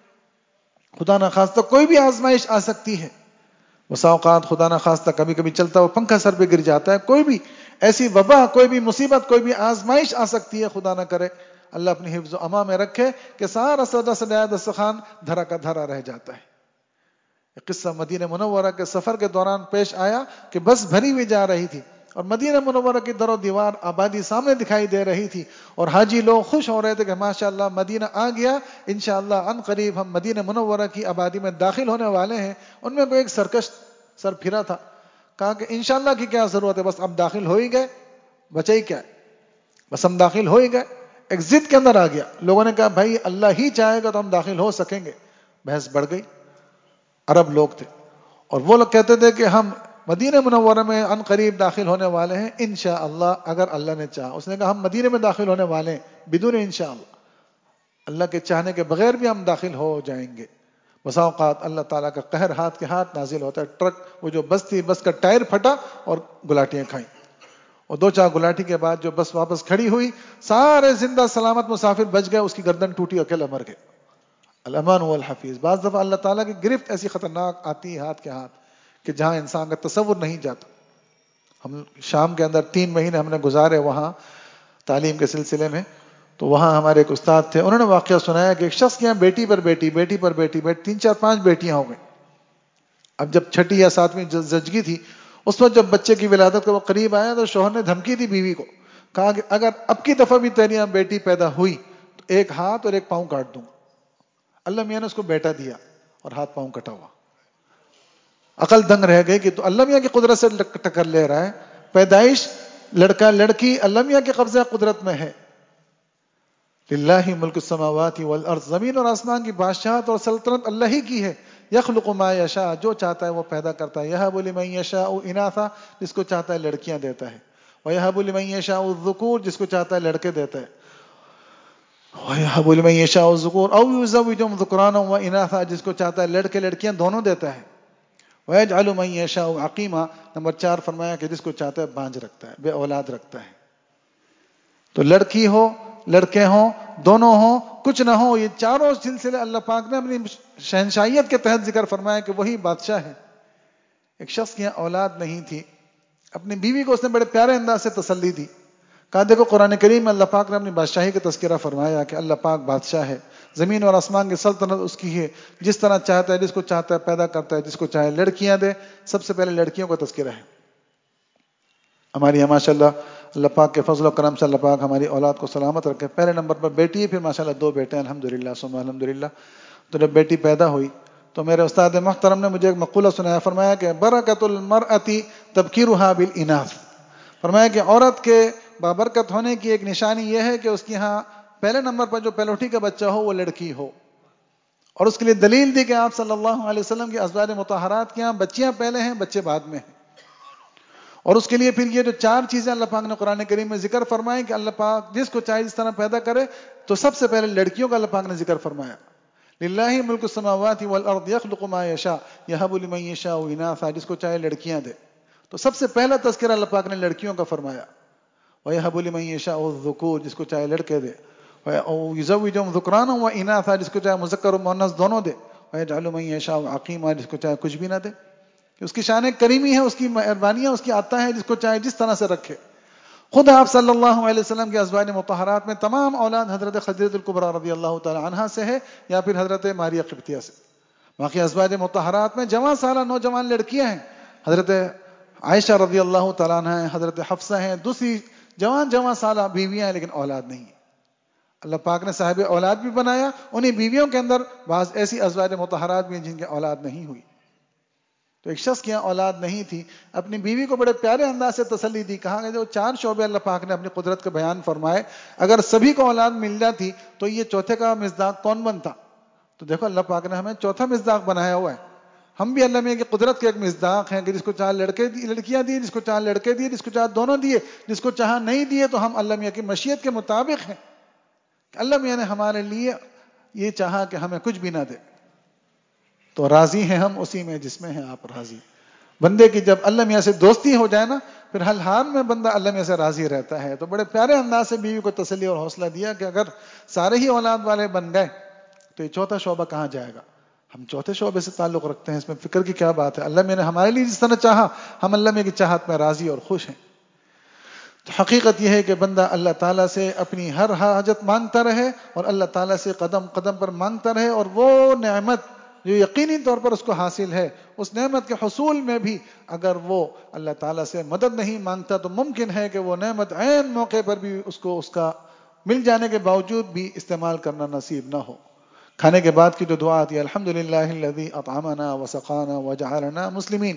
خدا نہ خواستہ کوئی بھی آزمائش آ سکتی ہے. بسا اوقات خدا نہ خواستہ کبھی کبھی چلتا ہوا پنکھا سر پہ گر جاتا ہے، کوئی بھی ایسی وبا، کوئی بھی مصیبت، کوئی بھی آزمائش آ سکتی ہے، خدا نہ کرے، اللہ اپنی حفظ و اما میں رکھے کہ سارا سجا سجایا دسترخوان دھرا کا دھرا رہ جاتا ہے. قصہ مدینہ منورہ کے سفر کے دوران پیش آیا کہ بس بھری ہوئی جا رہی تھی اور مدینہ منورہ کی در و دیوار آبادی سامنے دکھائی دے رہی تھی، اور حاجی لوگ خوش ہو رہے تھے کہ ماشاءاللہ مدینہ آ گیا، انشاءاللہ ان قریب ہم مدینہ منورہ کی آبادی میں داخل ہونے والے ہیں. ان میں کوئی ایک سرکش سر پھرا تھا، کہا کہ انشاءاللہ کی کیا ضرورت ہے، بس اب داخل ہو ہی گئے، بچے ہی کیا ہے، بس ہم داخل ہو ہی گئے. ایک ضد کے اندر آ گیا، لوگوں نے کہا بھائی اللہ ہی چاہے گا تو ہم داخل ہو سکیں گے. بحث بڑھ گئی. عرب لوگ تھے اور وہ لوگ کہتے تھے کہ ہم مدینہ منورہ میں ان قریب داخل ہونے والے ہیں انشاءاللہ اگر اللہ نے چاہا. اس نے کہا ہم مدینہ میں داخل ہونے والے ہیں بدون انشاءاللہ، اللہ کے چاہنے کے بغیر بھی ہم داخل ہو جائیں گے. بسا اوقات اللہ تعالیٰ کا قہر ہاتھ کے ہاتھ نازل ہوتا ہے. ٹرک وہ جو بس تھی، بس کا ٹائر پھٹا اور گلاٹیاں کھائیں، اور دو چار گلاٹی کے بعد جو بس واپس کھڑی ہوئی، سارے زندہ سلامت مسافر بچ گئے، اس کی گردن ٹوٹی، اکیلا مر گئے. الامان والحفیظ. بعض دفعہ اللہ تعالیٰ کی گرفت ایسی خطرناک آتی ہے ہاتھ کے ہاتھ کہ جہاں انسان کا تصور نہیں جاتا. ہم شام کے اندر تین مہینے ہم نے گزارے وہاں تعلیم کے سلسلے میں، تو وہاں ہمارے ایک استاد تھے، انہوں نے واقعہ سنایا کہ ایک شخص کے یہاں بیٹی پر بیٹی بیٹی پر بیٹی بیٹی تین چار پانچ بیٹیاں ہو گئیں. اب جب چھٹی یا ساتویں زچگی تھی، اس وقت جب بچے کی ولادت کا وہ قریب آیا تو شوہر نے دھمکی دی بیوی کو، کہا کہ اگر اب کی دفعہ بھی تیری یہاں بیٹی پیدا ہوئی تو ایک ہاتھ اور ایک پاؤں کاٹ دوں گا. اللہ میاں نے اس کو بیٹا دیا اور ہاتھ پاؤں کٹا ہوا. عقل دنگ رہ گئی کہ تو اللہ میاں کی قدرت سے ٹکر لے رہا ہے. پیدائش لڑکا لڑکی اللہ میاں کے قبضہ قدرت میں ہے. للہ ملک السماوات والارض. زمین اور آسمان کی بادشاہت اور سلطنت اللہ ہی کی ہے. یخلق ما یشاء. جو چاہتا ہے وہ پیدا کرتا ہے. یہب لمن یشاء اناثا. جس کو چاہتا ہے لڑکیاں دیتا ہے. ویہب لمن یشاء الذکور. جس کو چاہتا ہے لڑکے دیتا ہے. وَيَهَبُ لِمَن يَشَاءُ الذُّكُورَ أَوْ يُزَوِّجُهُمْ ذُكْرَانًا وَإِنَاثًا. جس کو چاہتا ہے لڑکے لڑکیاں دونوں دیتا ہے. وَيَجْعَلُ مَن يَشَاءُ عَقِيمًا. نمبر چار فرمایا کہ جس کو چاہتا ہے بانجھ رکھتا ہے، بے اولاد رکھتا ہے. تو لڑکی ہو لڑکے ہوں دونوں ہوں کچھ نہ ہو، یہ چاروں سلسلے اللہ پاک نے اپنی شہنشائیت کے تحت ذکر فرمایا کہ وہی بادشاہ ہے. ایک شخص کی یہاں اولاد نہیں تھی، اپنی بیوی کو اس نے بڑے پیارے انداز سے تسلی دی. کہا دیکھو قرآن کریم میں اللہ پاک نے اپنی بادشاہی کا تذکرہ فرمایا کہ اللہ پاک بادشاہ ہے، زمین اور آسمان کی سلطنت اس کی ہے، جس طرح چاہتا ہے جس کو چاہتا ہے پیدا کرتا ہے، جس کو چاہے لڑکیاں دے. سب سے پہلے لڑکیوں کا تذکرہ ہے. ہماری یہاں ماشاءاللہ اللہ پاک کے فضل و کرم سے اللہ پاک ہماری اولاد کو سلامت رکھے. پہلے نمبر پر بیٹی ہے، پھر ماشاءاللہ دو بیٹے ہیں الحمدللہ ثم الحمدللہ. تو جب بیٹی پیدا ہوئی تو میرے استاد محترم نے مجھے ایک مقولہ سنایا، فرمایا کہ برکت المرأتی تبکیرها بالاناث، فرمایا کہ عورت کے بابرکت ہونے کی ایک نشانی یہ ہے کہ اس کی ہاں پہلے نمبر پر جو پہلوٹی کا بچہ ہو وہ لڑکی ہو، اور اس کے لیے دلیل دی کہ آپ صلی اللہ علیہ وسلم کی ازواج مطہرات کے یہاں بچیاں پہلے ہیں، بچے بعد میں ہیں. اور اس کے لیے پھر یہ جو چار چیزیں اللہ پاک نے قرآن کریم میں ذکر فرمائیں کہ اللہ پاک جس کو چاہے جس طرح پیدا کرے، تو سب سے پہلے لڑکیوں کا اللہ پاک نے ذکر فرمایا. للہ ملک السماوات والارض یخلق ما یشاء یہب لمن یشاء اناثا، جس کو چاہے لڑکیاں دے. تو سب سے پہلا تذکرہ اللہ پاک نے لڑکیوں کا فرمایا. وَيَهَبُ لِمَن يَشَاءُ الذُّكُورَ، جس کو چاہے لڑکے دے. وَيُزَوِّجُهُمْ ذُكْرَانًا وَإِنَاثًا، جس کو چاہے مذکر و مؤنث دونوں دے. وَيَجْعَلُ مَن يَشَاءُ عَقِيمًا، جس کو چاہے کچھ بھی نہ دے. اس کی شان کریمی ہے، اس کی مہربانیاں اس کی عطا ہے، جس کو چاہے جس طرح سے رکھے. خود آپ صلی اللہ علیہ وسلم کے ازواج مطہرات میں تمام اولاد حضرت خدیجہ الکبریٰ رضی اللہ تعالی عنہا سے ہے یا پھر حضرت ماریہ قبطیہ سے. باقی ازواج مطہرات میں جوان سالہ نوجوان لڑکیاں ہیں، حضرت عائشہ رضی اللہ تعالیٰ عنہ ہیں، حضرت حفصہ ہیں، دوسری جوان جوان سالہ بیویاں ہیں لیکن اولاد نہیں. اللہ پاک نے صاحب اولاد بھی بنایا، انہیں بیویوں کے اندر بعض ایسی ازواج مطہرات بھی ہیں جن کی اولاد نہیں ہوئی. تو ایک شخص کی یہاں اولاد نہیں تھی، اپنی بیوی کو بڑے پیارے انداز سے تسلی دی. کہا کہ جو چار شعبے اللہ پاک نے اپنی قدرت کے بیان فرمائے، اگر سبھی کو اولاد مل جاتی تو یہ چوتھے کا مصداق کون بنتا؟ تو دیکھو اللہ پاک نے ہمیں چوتھا مصداق بنایا ہوا ہے. ہم بھی اللہ میں کی قدرت کے ایک مصداق ہیں کہ جس کو چاہے لڑکے دی لڑکیاں دی، جس کو چاہے لڑکے دیے، جس کو چاہے دونوں دیے، جس کو چاہے نہیں دیے. تو ہم اللہ میاں کی مشیت کے مطابق ہیں کہ اللہ میاں نے ہمارے لیے یہ چاہا کہ ہمیں کچھ بھی نہ دے، تو راضی ہیں ہم اسی میں جس میں ہیں آپ راضی. بندے کی جب اللہ میاں سے دوستی ہو جائے نا، پھر ہر حال میں بندہ اللہ میاں سے راضی رہتا ہے. تو بڑے پیارے انداز سے بیوی کو تسلی اور حوصلہ دیا کہ اگر سارے ہی اولاد والے بن گئے تو یہ چوتھا شعبہ کہاں جائے گا؟ ہم چوتھے شعبے سے تعلق رکھتے ہیں، اس میں فکر کی کیا بات ہے؟ اللہ میں نے ہمارے لیے جس طرح چاہا، ہم اللہ میں کی چاہت میں راضی اور خوش ہیں. تو حقیقت یہ ہے کہ بندہ اللہ تعالیٰ سے اپنی ہر حاجت مانگتا رہے اور اللہ تعالیٰ سے قدم قدم پر مانگتا رہے، اور وہ نعمت جو یقینی طور پر اس کو حاصل ہے، اس نعمت کے حصول میں بھی اگر وہ اللہ تعالیٰ سے مدد نہیں مانگتا تو ممکن ہے کہ وہ نعمت عین موقع پر بھی اس کو اس کا مل جانے کے باوجود بھی استعمال کرنا نصیب نہ ہو. کھانے کے بعد کی جو دعا آتی ہے، الحمدللہ الذی اطعمنا وسقانا وجعلنا مسلمین،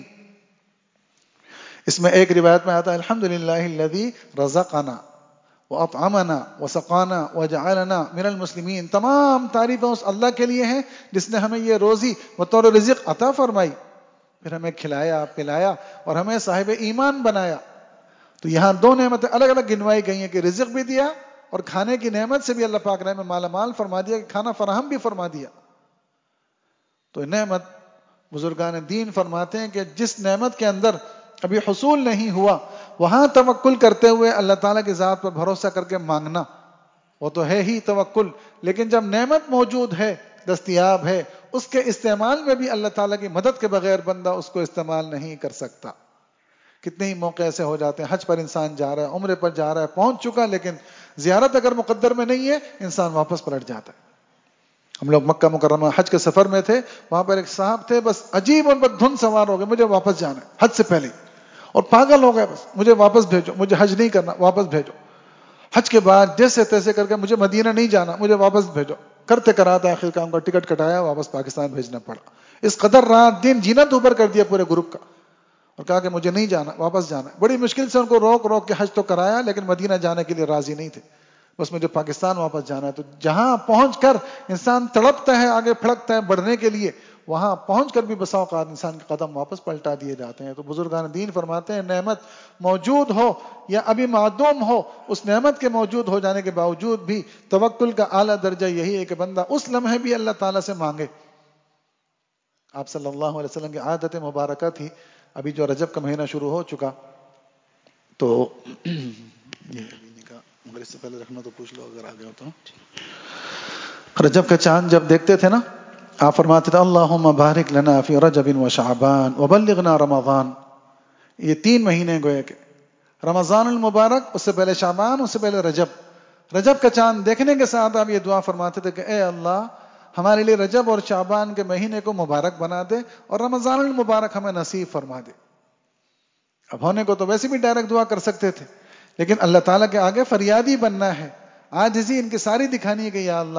اس میں ایک روایت میں آتا ہے الحمدللہ الذی رزقنا واطعمنا وسقانا وجعلنا من المسلمین. تمام تعریفیں اس اللہ کے لیے ہیں جس نے ہمیں یہ روزی بطور رزق عطا فرمائی، پھر ہمیں کھلایا پلایا اور ہمیں صاحب ایمان بنایا. تو یہاں دو نعمتیں الگ الگ گنوائی گئی ہیں کہ رزق بھی دیا اور کھانے کی نعمت سے بھی اللہ پاک نے ہمیں مالا مال فرما دیا، کہ کھانا فراہم بھی فرما دیا. تو نعمت بزرگان دین فرماتے ہیں کہ جس نعمت کے اندر ابھی حصول نہیں ہوا، وہاں توکل کرتے ہوئے اللہ تعالیٰ کی ذات پر بھروسہ کر کے مانگنا، وہ تو ہے ہی توکل. لیکن جب نعمت موجود ہے، دستیاب ہے، اس کے استعمال میں بھی اللہ تعالیٰ کی مدد کے بغیر بندہ اس کو استعمال نہیں کر سکتا. کتنے ہی موقع ایسے ہو جاتے ہیں، حج پر انسان جا رہا ہے، عمرے پر جا رہا ہے، پہنچ چکا، لیکن زیارت اگر مقدر میں نہیں ہے انسان واپس پلٹ جاتا ہے. ہم لوگ مکہ مکرمہ حج کے سفر میں تھے، وہاں پر ایک صاحب تھے، بس عجیب اور بد دھن سوار ہو گئے، مجھے واپس جانا ہے حج سے پہلے، اور پاگل ہو گئے، بس مجھے واپس بھیجو، مجھے حج نہیں کرنا، واپس بھیجو. حج کے بعد جیسے تیسے کر کے مجھے مدینہ نہیں جانا، مجھے واپس بھیجو. کرتے کراتا آخر کام کا ٹکٹ کٹایا، واپس پاکستان بھیجنا پڑا. اس قدر رات دن جینا دوبر کر دیا پورے گروپ کا، اور کہا کہ مجھے نہیں جانا، واپس جانا. بڑی مشکل سے ان کو روک روک کے حج تو کرایا، لیکن مدینہ جانے کے لیے راضی نہیں تھے. بس مجھے پاکستان واپس جانا ہے. تو جہاں پہنچ کر انسان تڑپتا ہے، آگے پھڑکتا ہے بڑھنے کے لیے، وہاں پہنچ کر بھی بسا اوقات انسان کے قدم واپس پلٹا دیے جاتے ہیں. تو بزرگان دین فرماتے ہیں نعمت موجود ہو یا ابھی معدوم ہو، اس نعمت کے موجود ہو جانے کے باوجود بھی توکل کا اعلیٰ درجہ یہی ہے کہ بندہ اس لمحے بھی اللہ تعالیٰ سے مانگے. آپ صلی اللہ علیہ وسلم کی عادت مبارکہ تھی، ابھی جو رجب کا مہینہ شروع ہو چکا، تو یہ مگر اس سے پہلے رکھنا تو پوچھ لو اگر آگے ہو تو. رجب کا چاند جب دیکھتے تھے نا، آپ فرماتے تھے اللہم بارک لنا فی رجب و شعبان وبلغنا رمضان. یہ تین مہینے گوئے کہ رمضان المبارک، اس سے پہلے شعبان، اس سے پہلے رجب. رجب کا چاند دیکھنے کے ساتھ آپ یہ دعا فرماتے تھے کہ اے اللہ ہمارے لیے رجب اور شعبان کے مہینے کو مبارک بنا دے اور رمضان المبارک ہمیں نصیب فرما دے. اب ہونے کو تو ویسے بھی ڈائریکٹ دعا کر سکتے تھے، لیکن اللہ تعالیٰ کے آگے فریادی بننا ہے، عاجزی ان کی ساری دکھانی ہے کہ یا اللہ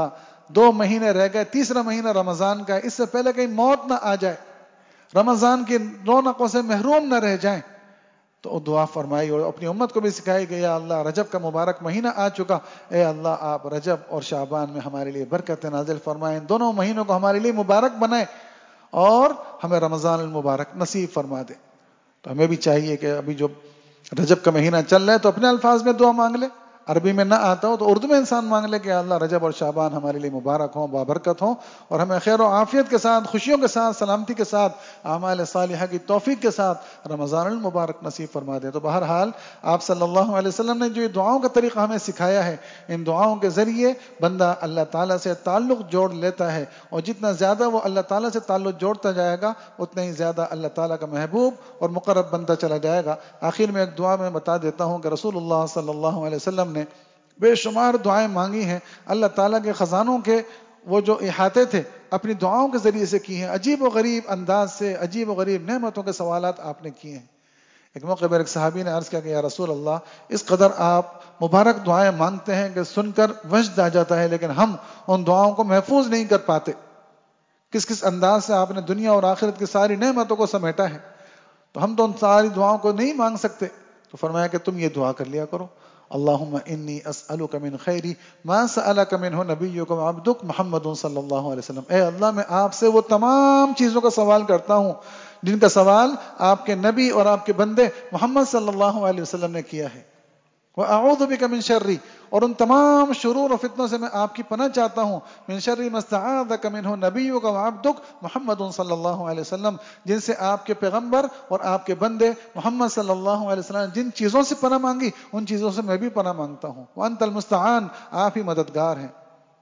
دو مہینے رہ گئے، تیسرا مہینہ رمضان کا ہے، اس سے پہلے کہیں موت نہ آ جائے، رمضان کی رونقوں سے محروم نہ رہ جائیں، تو دعا فرمائی اور اپنی امت کو بھی سکھائی کہ یا اللہ رجب کا مبارک مہینہ آ چکا، اے اللہ آپ رجب اور شعبان میں ہمارے لیے برکت نازل فرمائیں، ان دونوں مہینوں کو ہمارے لیے مبارک بنائیں اور ہمیں رمضان المبارک نصیب فرما دے۔ تو ہمیں بھی چاہیے کہ ابھی جو رجب کا مہینہ چل رہا ہے تو اپنے الفاظ میں دعا مانگ لے، عربی میں نہ آتا ہو تو اردو میں انسان مانگ لے کہ اللہ رجب اور شعبان ہمارے لیے مبارک ہوں، بابرکت ہوں، اور ہمیں خیر و عافیت کے ساتھ، خوشیوں کے ساتھ، سلامتی کے ساتھ، اعمال صالحہ کی توفیق کے ساتھ رمضان المبارک نصیب فرما دے۔ تو بہرحال آپ صلی اللہ علیہ وسلم نے جو یہ دعاؤں کا طریقہ ہمیں سکھایا ہے، ان دعاؤں کے ذریعے بندہ اللہ تعالیٰ سے تعلق جوڑ لیتا ہے، اور جتنا زیادہ وہ اللہ تعالیٰ سے تعلق جوڑتا جائے گا اتنا ہی زیادہ اللہ تعالیٰ کا محبوب اور مقرب بنتا چلا جائے گا۔ آخر میں ایک دعا میں بتا دیتا ہوں کہ رسول اللہ صلی اللہ علیہ وسلم نے بے شمار دعائیں مانگی ہیں، اللہ تعالیٰ کے خزانوں کے وہ جو احاطے تھے اپنی دعاؤں کے ذریعے سے کی ہیں، عجیب و غریب انداز سے عجیب و غریب نعمتوں کے سوالات آپ نے کیے ہیں۔ ایک موقع پر ایک صحابی نے عرض کیا کہ یا رسول اللہ اس قدر آپ مبارک دعائیں مانگتے ہیں کہ سن کر وجد آ جاتا ہے، لیکن ہم ان دعاؤں کو محفوظ نہیں کر پاتے، کس کس انداز سے آپ نے دنیا اور آخرت کی ساری نعمتوں کو سمیٹا ہے، تو ہم تو ان ساری دعاؤں کو نہیں مانگ سکتے۔ تو فرمایا کہ تم یہ دعا کر لیا کرو، اللہم انی اسألک من خیری ما سألک منہ نبیک وعبدک محمد صلی اللہ علیہ وسلم، اے اللہ میں آپ سے وہ تمام چیزوں کا سوال کرتا ہوں جن کا سوال آپ کے نبی اور آپ کے بندے محمد صلی اللہ علیہ وسلم نے کیا ہے، وَأَعُوذُ بِكَ مِن شَرِّ، اور ان تمام شرور و فتنوں سے میں آپ کی پناہ چاہتا ہوں، من شر ما استعاذک منہ نبیک وعبدک محمد صلی اللہ علیہ وسلم، جن سے آپ کے پیغمبر اور آپ کے بندے محمد صلی اللہ علیہ وسلم نے جن چیزوں سے پناہ مانگی ان چیزوں سے میں بھی پناہ مانگتا ہوں، وانت المستعان، آپ ہی مددگار ہیں۔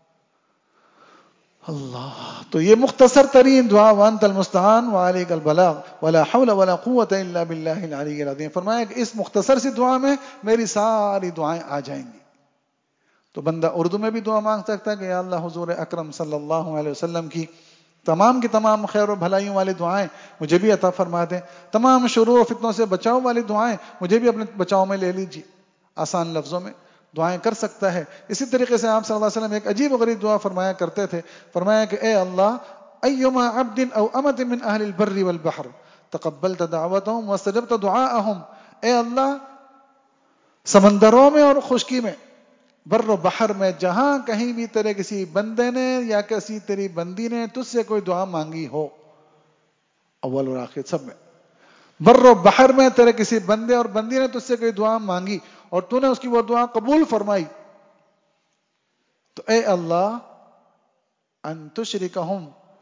اللہ، تو یہ مختصر ترین دعا وانت المستعان وعلیک البلاغ ولا حول ولا قوت الا باللہ العلی العظیم، فرمایا کہ اس مختصر سی دعا میں میری ساری دعائیں آ جائیں گی۔ تو بندہ اردو میں بھی دعا مانگ سکتا ہے کہ یا اللہ حضور اکرم صلی اللہ علیہ وسلم کی تمام کی تمام خیر و بھلائیوں والی دعائیں مجھے بھی عطا فرما دیں، تمام شرور و فتنوں سے بچاؤ والی دعائیں مجھے بھی اپنے بچاؤ میں لے لیجیے، آسان لفظوں میں دعائیں کر سکتا ہے۔ اسی طریقے سے آپ صلی اللہ علیہ وسلم ایک عجیب و غریب دعا فرمایا کرتے تھے، فرمایا کہ اے اللہ ایما عبد او امت من اہل البر والبحر تقبلت دعوتهم واستجبت دعاءهم، اے اللہ سمندروں میں اور خشکی میں، بر و بحر میں، جہاں کہیں بھی تیرے کسی بندے نے یا کسی تیری بندی نے تجھ سے کوئی دعا مانگی ہو، اول اور آخر سب میں، بر و بحر میں تیرے کسی بندے اور بندی نے تجھ سے کوئی دعا مانگی اور تو نے اس کی وہ دعا قبول فرمائی، تو اے اللہ ان تشرکہم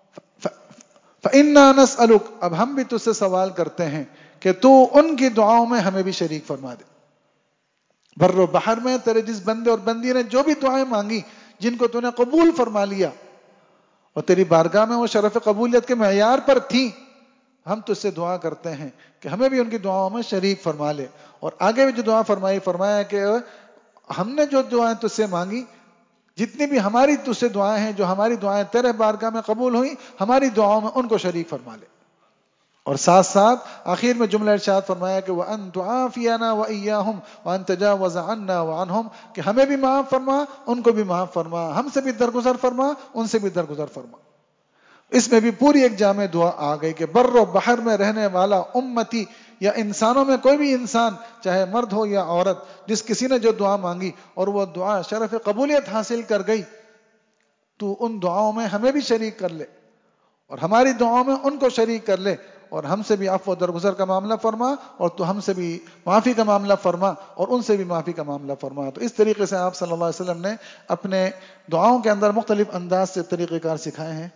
فإنا نسألک، اب ہم بھی تجھ سے سوال کرتے ہیں کہ تو ان کی دعاؤں میں ہمیں بھی شریک فرما دے، بر و بحر میں تیرے جس بندے اور بندی نے جو بھی دعائیں مانگی جن کو تو نے قبول فرما لیا اور تیری بارگاہ میں وہ شرف قبولیت کے معیار پر تھیں، ہم تجھ سے دعا کرتے ہیں کہ ہمیں بھی ان کی دعاؤں میں شریک فرما لے۔ اور آگے بھی جو دعا فرمائی، فرمایا کہ ہم نے جو دعائیں تجھ سے مانگی، جتنی بھی ہماری تجھ سے دعائیں ہیں، جو ہماری دعائیں تیرے بارگاہ میں قبول ہوئیں، ہماری دعاؤں میں ان کو شریک فرما لے۔ اور ساتھ ساتھ آخر میں جملہ ارشاد فرمایا کہ وَأَن تُعَافِيَنَا وَإِيَّاهُمْ وَأَن تَجَاوَزَ عَنَّا وَعَنْهُمْ، کہ ہمیں بھی معاف فرما، ان کو بھی معاف فرما، ہم سے بھی درگزر فرما، ان سے بھی درگزر فرما۔ اس میں بھی پوری ایک جامع دعا آ گئی کہ بر و بحر میں رہنے والا امتی، یا انسانوں میں کوئی بھی انسان چاہے مرد ہو یا عورت، جس کسی نے جو دعا مانگی اور وہ دعا شرف قبولیت حاصل کر گئی، تو ان دعاؤں میں ہمیں بھی شریک کر لے اور ہماری دعاؤں میں ان کو شریک کر لے، اور ہم سے بھی عفو و درگزر کا معاملہ فرما، اور تو ہم سے بھی معافی کا معاملہ فرما اور ان سے بھی معافی کا معاملہ فرما۔ تو اس طریقے سے آپ صلی اللہ علیہ وسلم نے اپنے دعاؤں کے اندر مختلف انداز سے طریقہ کار سکھائے ہیں۔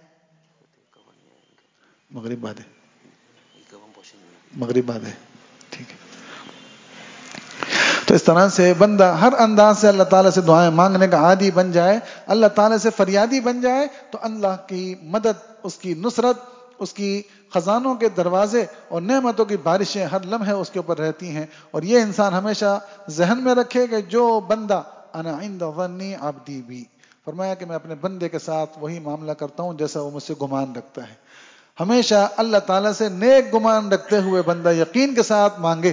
مغرب بعد ہے، مغرب بعد ہے، ٹھیک ہے۔ تو اس طرح سے بندہ ہر انداز سے اللہ تعالیٰ سے دعائیں مانگنے کا عادی بن جائے، اللہ تعالیٰ سے فریادی بن جائے، تو اللہ کی مدد، اس کی نصرت، اس کی خزانوں کے دروازے اور نعمتوں کی بارشیں ہر لمحے اس کے اوپر رہتی ہیں۔ اور یہ انسان ہمیشہ ذہن میں رکھے کہ جو بندہ انا عند ظنی عبدی بی، فرمایا کہ میں اپنے بندے کے ساتھ وہی معاملہ کرتا ہوں جیسا وہ مجھ سے گمان رکھتا ہے۔ ہمیشہ اللہ تعالیٰ سے نیک گمان رکھتے ہوئے بندہ یقین کے ساتھ مانگے۔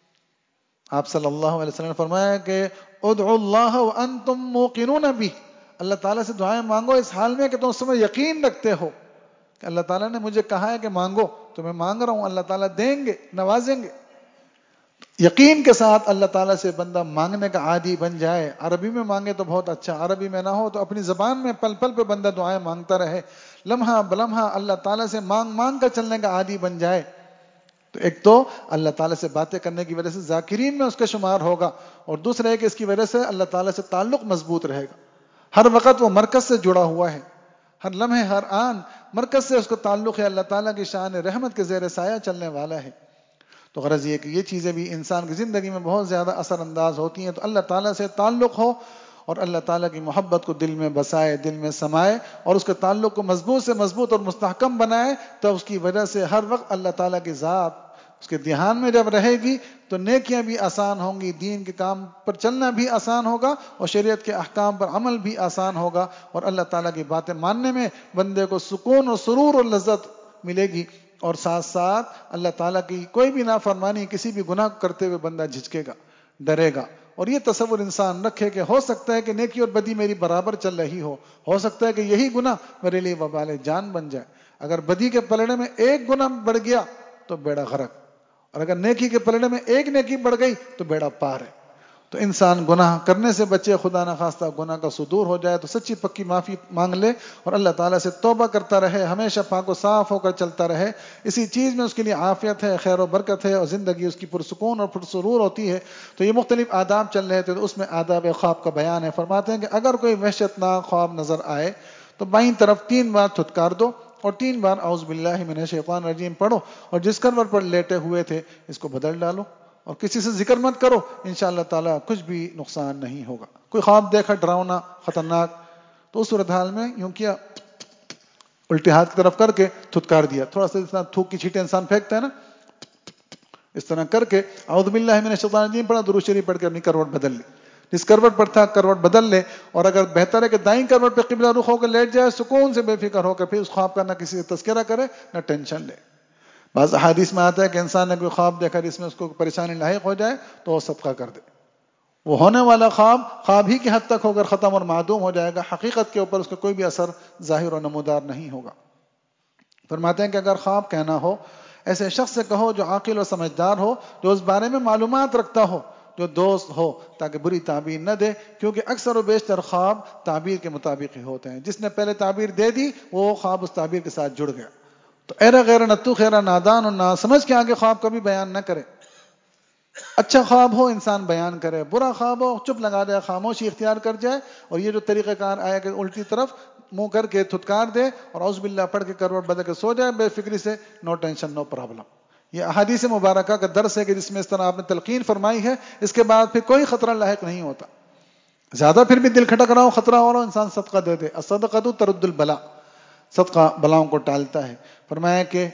آپ صلی اللہ علیہ وسلم نے فرمایا کہ ادعوا اللہ وانتم موقنون بہ، اللہ تعالیٰ سے دعائیں مانگو اس حال میں کہ تم اس میں یقین رکھتے ہو کہ اللہ تعالیٰ نے مجھے کہا ہے کہ مانگو، تو میں مانگ رہا ہوں، اللہ تعالیٰ دیں گے، نوازیں گے۔ یقین کے ساتھ اللہ تعالیٰ سے بندہ مانگنے کا عادی بن جائے۔ عربی میں مانگے تو بہت اچھا، عربی میں نہ ہو تو اپنی زبان میں پل پل پہ بندہ دعائیں مانگتا رہے، لمحہ بلمحہ اللہ تعالیٰ سے مانگ مانگ کر چلنے کا عادی بن جائے، تو ایک تو اللہ تعالیٰ سے باتیں کرنے کی وجہ سے ذاکرین میں اس کا شمار ہوگا، اور دوسرا ہے کہ اس کی وجہ سے اللہ تعالیٰ سے تعلق مضبوط رہے گا۔ ہر وقت وہ مرکز سے جڑا ہوا ہے، ہر لمحے ہر آن مرکز سے اس کو تعلق ہے، اللہ تعالیٰ کی شان رحمت کے زیر سایہ چلنے والا ہے۔ تو غرض یہ کہ یہ چیزیں بھی انسان کی زندگی میں بہت زیادہ اثر انداز ہوتی ہیں، تو اللہ تعالیٰ سے تعلق ہو اور اللہ تعالیٰ کی محبت کو دل میں بسائے، دل میں سمائے، اور اس کے تعلق کو مضبوط سے مضبوط اور مستحکم بنائے، تو اس کی وجہ سے ہر وقت اللہ تعالیٰ کی ذات اس کے دھیان میں جب رہے گی تو نیکیاں بھی آسان ہوں گی، دین کے کام پر چلنا بھی آسان ہوگا، اور شریعت کے احکام پر عمل بھی آسان ہوگا، اور اللہ تعالیٰ کی باتیں ماننے میں بندے کو سکون اور سرور اور لذت ملے گی، اور ساتھ ساتھ اللہ تعالیٰ کی کوئی بھی نافرمانی، کسی بھی گناہ کرتے ہوئے بندہ جھجکے گا، ڈرے گا، اور یہ تصور انسان رکھے کہ ہو سکتا ہے کہ نیکی اور بدی میری برابر چل رہی ہو ہو سکتا ہے کہ یہی گناہ میرے لیے وبال جان بن جائے۔ اگر بدی کے پلڑے میں ایک گناہ بڑھ گیا تو بیڑا غرق، اور اگر نیکی کے پلڑے میں ایک نیکی بڑھ گئی تو بیڑا پار ہے۔ تو انسان گناہ کرنے سے بچے، خدا نہ خواستہ گناہ کا صدور ہو جائے تو سچی پکی معافی مانگ لے اور اللہ تعالیٰ سے توبہ کرتا رہے، ہمیشہ پاک و صاف ہو کر چلتا رہے، اسی چیز میں اس کے لیے عافیت ہے، خیر و برکت ہے، اور زندگی اس کی پرسکون اور پرسرور ہوتی ہے۔ تو یہ مختلف آداب چل رہے تھے، تو اس میں آداب خواب کا بیان ہے۔ فرماتے ہیں کہ اگر کوئی وحشت ناک خواب نظر آئے تو بائیں طرف تین بار تھتکار دو اور تین بار اعوذ باللہ من الشیطان الرجیم پڑھو، اور جس کروٹ پر لیٹے ہوئے تھے اس کو بدل ڈالو، اور کسی سے ذکر مت کرو، انشاءاللہ تعالیٰ کچھ بھی نقصان نہیں ہوگا۔ کوئی خواب دیکھا ڈراؤنا خطرناک، تو اس صورتحال میں یوں کیا، الٹے ہاتھ کی طرف کر کے تھتکار دیا، تھوڑا سا جتنا تھوک کی چھینٹیں انسان پھینکتا ہے نا، اس طرح کر کے اعوذ باللہ من الشیطان الرجیم پڑھا، درود شریف پڑھ کے اپنی کروٹ بدل لی، جس کروٹ پر تھا کروٹ بدل لے، اور اگر بہتر ہے کہ دائیں کروٹ پہ قبلہ رخ ہو کر لیٹ جائے، سکون سے بے فکر ہو کر، پھر اس خواب کا نہ کسی سے تذکرہ کرے نہ ٹینشن لے۔ بعض احادیث میں آتا ہے کہ انسان نے کوئی خواب دیکھا جس میں اس کو پریشانی لاحق ہو جائے تو وہ صدقہ کر دے، وہ ہونے والا خواب خواب ہی کی حد تک ہو کر ختم اور معدوم ہو جائے گا، حقیقت کے اوپر اس کا کوئی بھی اثر ظاہر و نمودار نہیں ہوگا۔ فرماتے ہیں کہ اگر خواب کہنا ہو، ایسے شخص سے کہو جو عاقل و سمجھدار ہو، جو اس بارے میں معلومات رکھتا ہو، جو دوست ہو، تاکہ بری تعبیر نہ دے، کیونکہ اکثر و بیشتر خواب تعبیر کے مطابق ہی ہوتے ہیں، جس نے پہلے تعبیر دے دی وہ خواب اس تعبیر کے ساتھ جڑ گیا۔ تو ایرا غیر نتو خیرا نادان اور نا سمجھ کے آگے خواب کبھی بیان نہ کرے۔ اچھا خواب ہو انسان بیان کرے، برا خواب ہو چپ لگا دے، خاموشی اختیار کر جائے، اور یہ جو طریقہ کار آیا کہ الٹی طرف منہ کر کے تھتکار دے اور اعوذ باللہ پڑھ کے کروٹ بدل کے سو جائے بے فکری سے، نو ٹینشن نو پرابلم۔ یہ احادیث مبارکہ کا درس ہے کہ جس میں اس طرح آپ نے تلقین فرمائی ہے، اس کے بعد پھر کوئی خطرہ لاحق نہیں ہوتا۔ زیادہ پھر بھی دل کھٹک رہا ہو، خطرہ ہو رہا ہو، انسان صدقہ دے دے، الصدقۃ ترد البلا، صدقہ بلاؤں کو ٹالتا ہے۔ فرمایا کہ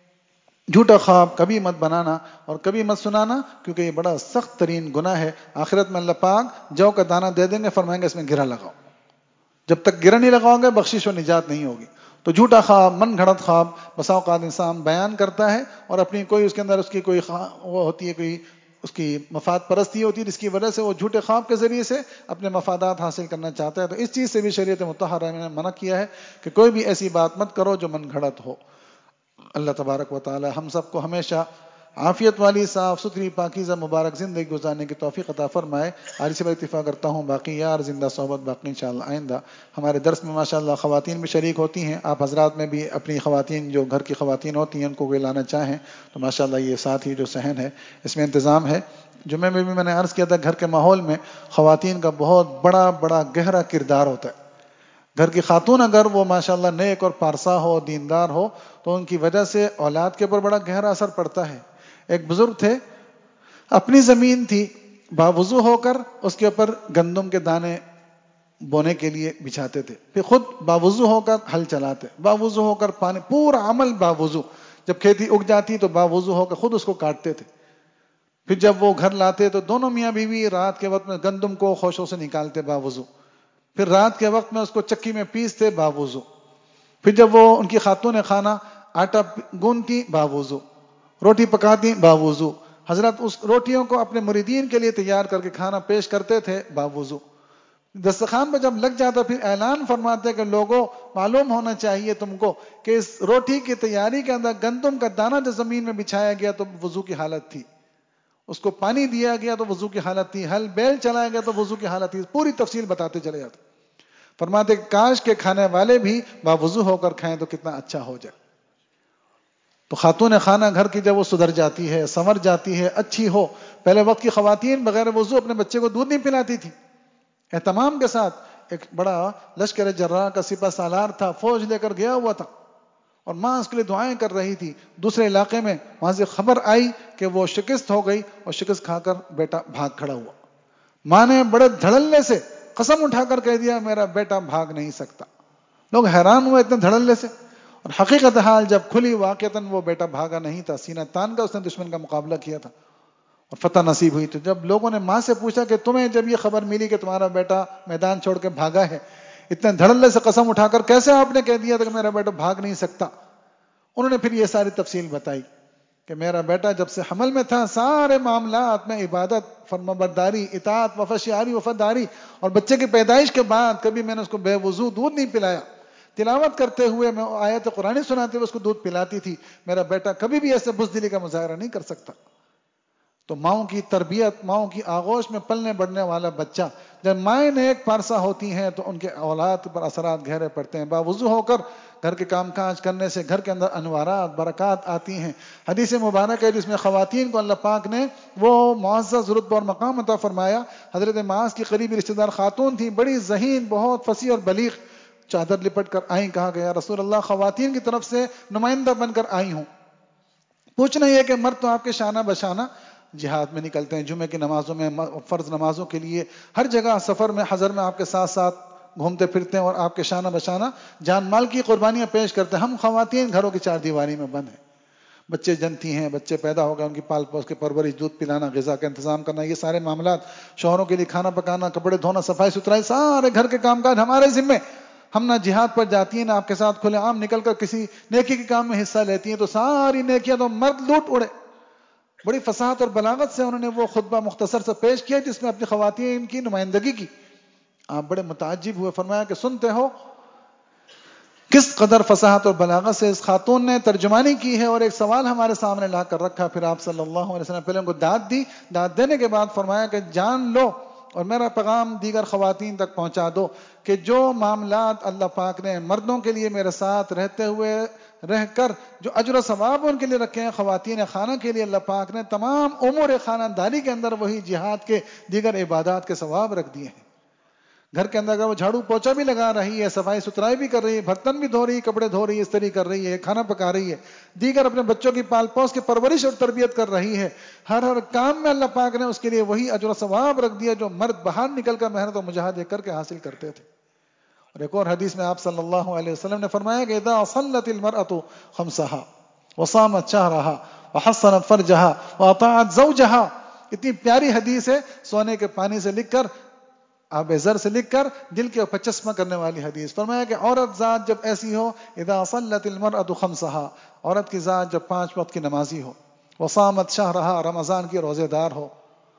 جھوٹا خواب کبھی مت بنانا اور کبھی مت سنانا، کیونکہ یہ بڑا سخت ترین گناہ ہے۔ آخرت میں اللہ پاک جو کا دانہ دے دیں گے، فرمائیں گے اس میں گرہ لگاؤ، جب تک گرہ نہیں لگاؤ گے بخشش و نجات نہیں ہوگی۔ تو جھوٹا خواب، من گھڑت خواب بسا اوقات انسان بیان کرتا ہے، اور اپنی کوئی اس کے اندر اس کی کوئی وہ ہوتی ہے، کوئی اس کی مفاد پرستی ہوتی ہے، جس کی وجہ سے وہ جھوٹے خواب کے ذریعے سے اپنے مفادات حاصل کرنا چاہتا ہے۔ تو اس چیز سے بھی شریعت مطہرہ نے منع کیا ہے کہ کوئی بھی ایسی بات مت کرو جو من گھڑت ہو۔ اللہ تبارک و تعالی ہم سب کو ہمیشہ عافیت والی صاف ستھری پاکیزہ مبارک زندگی گزارنے کی توفیق عطا فرمائے۔ آج سے میں اتفاق کرتا ہوں، باقی یار زندہ صحبت باقی انشاءاللہ آئندہ۔ ہمارے درس میں ماشاءاللہ خواتین بھی شریک ہوتی ہیں، آپ حضرات میں بھی اپنی خواتین جو گھر کی خواتین ہوتی ہیں ان کو کوئی لانا چاہیں تو ماشاءاللہ یہ ساتھ ہی جو صحن ہے اس میں انتظام ہے۔ جمعے میں بھی میں نے عرض کیا تھا گھر کے ماحول میں خواتین کا بہت بڑا بڑا گہرا کردار ہوتا ہے۔ گھر کی خاتون اگر وہ ماشاءاللہ نیک اور پارسا ہو، دیندار ہو، تو ان کی وجہ سے اولاد کے اوپر بڑا گہرا اثر پڑتا ہے۔ ایک بزرگ تھے، اپنی زمین تھی، باوضو ہو کر اس کے اوپر گندم کے دانے بونے کے لیے بچھاتے تھے، پھر خود باوضو ہو کر ہل چلاتے، باوضو ہو کر پانی، پورا عمل باوضو، جب کھیتی اگ جاتی تو باوضو ہو کر خود اس کو کاٹتے تھے، پھر جب وہ گھر لاتے تو دونوں میاں بیوی رات کے وقت میں گندم کو خوشوں سے نکالتے باوضو، پھر رات کے وقت میں اس کو چکی میں پیستے باوضو، پھر جب وہ ان کی خاتون خانہ آٹا گونتی باوضو، روٹی پکاتی باوضو، حضرت اس روٹیوں کو اپنے مریدین کے لیے تیار کر کے کھانا پیش کرتے تھے باوضو، دسترخوان پہ جب لگ جاتا پھر اعلان فرماتے کہ لوگوں معلوم ہونا چاہیے تم کو کہ اس روٹی کی تیاری کے اندر گندم کا دانہ جو زمین میں بچھایا گیا تو وضو کی حالت تھی، اس کو پانی دیا گیا تو وضو کی حالت تھی، ہل بیل چلایا گیا تو وضو کی حالت تھی، پوری تفصیل بتاتے چلے جاتے. فرماتے کاش کے کھانے والے بھی باوضو ہو کر کھائیں تو کتنا اچھا ہو جائے. تو خاتون خانہ گھر کی جب وہ سدھر جاتی ہے، سنور جاتی ہے، اچھی ہو. پہلے وقت کی خواتین بغیر وضو اپنے بچے کو دودھ نہیں پلاتی تھی اہتمام کے ساتھ. ایک بڑا لشکر جراح کا سپہ سالار تھا، فوج لے کر گیا ہوا تھا اور ماں اس کے لیے دعائیں کر رہی تھی. دوسرے علاقے میں وہاں سے خبر آئی کہ وہ شکست ہو گئی اور شکست کھا کر بیٹا بھاگ کھڑا ہوا. ماں نے بڑے دھڑلے سے قسم اٹھا کر کہہ دیا میرا بیٹا بھاگ نہیں سکتا. لوگ حیران ہوئے اتنے دھڑلے سے، اور حقیقت حال جب کھلی واقعتاً وہ بیٹا بھاگا نہیں تھا، سینہ تان کا اس نے دشمن کا مقابلہ کیا تھا اور فتح نصیب ہوئی. تو جب لوگوں نے ماں سے پوچھا کہ تمہیں جب یہ خبر ملی کہ تمہارا بیٹا میدان چھوڑ کے بھاگا ہے، اتنے دھڑلے سے قسم اٹھا کر کیسے آپ نے کہہ دیا تھا کہ میرا بیٹا بھاگ نہیں سکتا؟ انہوں نے پھر یہ ساری تفصیل بتائی کہ میرا بیٹا جب سے حمل میں تھا سارے معاملات میں عبادت، فرمانبرداری، اطاعت، وفاداری وفاداری، اور بچے کی پیدائش کے بعد کبھی میں نے اس کو بے وضو دودھ نہیں پلایا. تلاوت کرتے ہوئے میں آیت قرآن سناتے ہوئے اس کو دودھ پلاتی تھی. میرا بیٹا کبھی بھی ایسے بزدلی کا مظاہرہ نہیں کر سکتا. تو ماؤں کی تربیت، ماؤں کی آغوش میں پلنے بڑھنے والا بچہ، جب مائیں نیک پارسا ہوتی ہیں تو ان کے اولاد پر اثرات گہرے پڑتے ہیں. باوضو ہو کر گھر کے کام کاج کرنے سے گھر کے اندر انوارات، برکات آتی ہیں. حدیث مبارک ہے جس میں خواتین کو اللہ پاک نے وہ معزز رتبہ اور مقام عطا فرمایا. حضرت معاذ کی قریبی رشتہ دار خاتون تھی، بڑی ذہین، بہت فصیح اور بلیغ، چادر لپٹ کر آئیں. کہا کہ یا رسول اللہ خواتین کی طرف سے نمائندہ بن کر آئی ہوں. پوچھنا یہ کہ مرد تو آپ کے شانہ بشانہ جہاد میں نکلتے ہیں، جمعے کی نمازوں میں، فرض نمازوں کے لیے، ہر جگہ سفر میں، حضر میں آپ کے ساتھ ساتھ گھومتے پھرتے ہیں اور آپ کے شانہ بشانہ جان مال کی قربانیاں پیش کرتے ہیں. ہم خواتین گھروں کی چار دیواری میں بند ہیں. بچے جنتی ہیں، بچے پیدا ہو گئے، ان کی پال پوس کے پرورش، دودھ پلانا، غذا کا انتظام کرنا، یہ سارے معاملات، شوہروں کے لیے کھانا پکانا، کپڑے دھونا، صفائی ستھرائی، سارے گھر کے کام کاج ہمارے ذمے. ہم نہ جہاد پر جاتی ہیں نہ آپ کے ساتھ کھلے عام نکل کر کسی نیکی کے کام میں حصہ لیتی ہیں، تو ساری نیکیاں تو مرد لوٹ اڑے. بڑی فصاحت اور بلاغت سے انہوں نے وہ خطبہ مختصر سے پیش کیا جس میں اپنی خواتین کی نمائندگی کی. آپ بڑے متعجب ہوئے. فرمایا کہ سنتے ہو کس قدر فصاحت اور بلاغت سے اس خاتون نے ترجمانی کی ہے، اور ایک سوال ہمارے سامنے لا کر رکھا. پھر آپ صلی اللہ علیہ وسلم پہلے ان کو داد دی، داد دینے کے بعد فرمایا کہ جان لو اور میرا پیغام دیگر خواتین تک پہنچا دو کہ جو معاملات اللہ پاک نے مردوں کے لیے میرے ساتھ رہتے ہوئے رہ کر جو اجر و ثواب ان کے لیے رکھے ہیں، خواتین خانہ کے لیے اللہ پاک نے تمام امور خانہ داری کے اندر وہی جہاد کے دیگر عبادات کے ثواب رکھ دیے ہیں. گھر کے اندر اگر وہ جھاڑو پوچھا بھی لگا رہی ہے، صفائی ستھرائی بھی کر رہی ہے، برتن بھی دھو رہی ہے، کپڑے دھو رہی ہے، استری کر رہی ہے، کھانا پکا رہی ہے، دیگر اپنے بچوں کی پال پوس کی پرورش اور تربیت کر رہی ہے، ہر ہر کام میں اللہ پاک نے اس کے لیے وہی اجر و ثواب رکھ دیا جو مرد باہر نکل کر محنت و مجاہدے کر کے حاصل کرتے تھے. اور ایک اور حدیث میں آپ صلی اللہ علیہ وسلم نے فرمایا کہ اذا صلت المرأة خمسها وصامت شهرها وحصنت فرجها واطاعت زوجها. اتنی پیاری حدیث ہے، سونے کے پانی سے لکھ کر، آب زر سے لکھ کر دل کے اوپر چشمہ کرنے والی حدیث. فرمایا کہ عورت ذات جب ایسی ہو، اذا صلت المرأة خمسها، عورت کی ذات جب پانچ وقت کی نمازی ہو، وصامت شهرها، رمضان کی روزے دار ہو،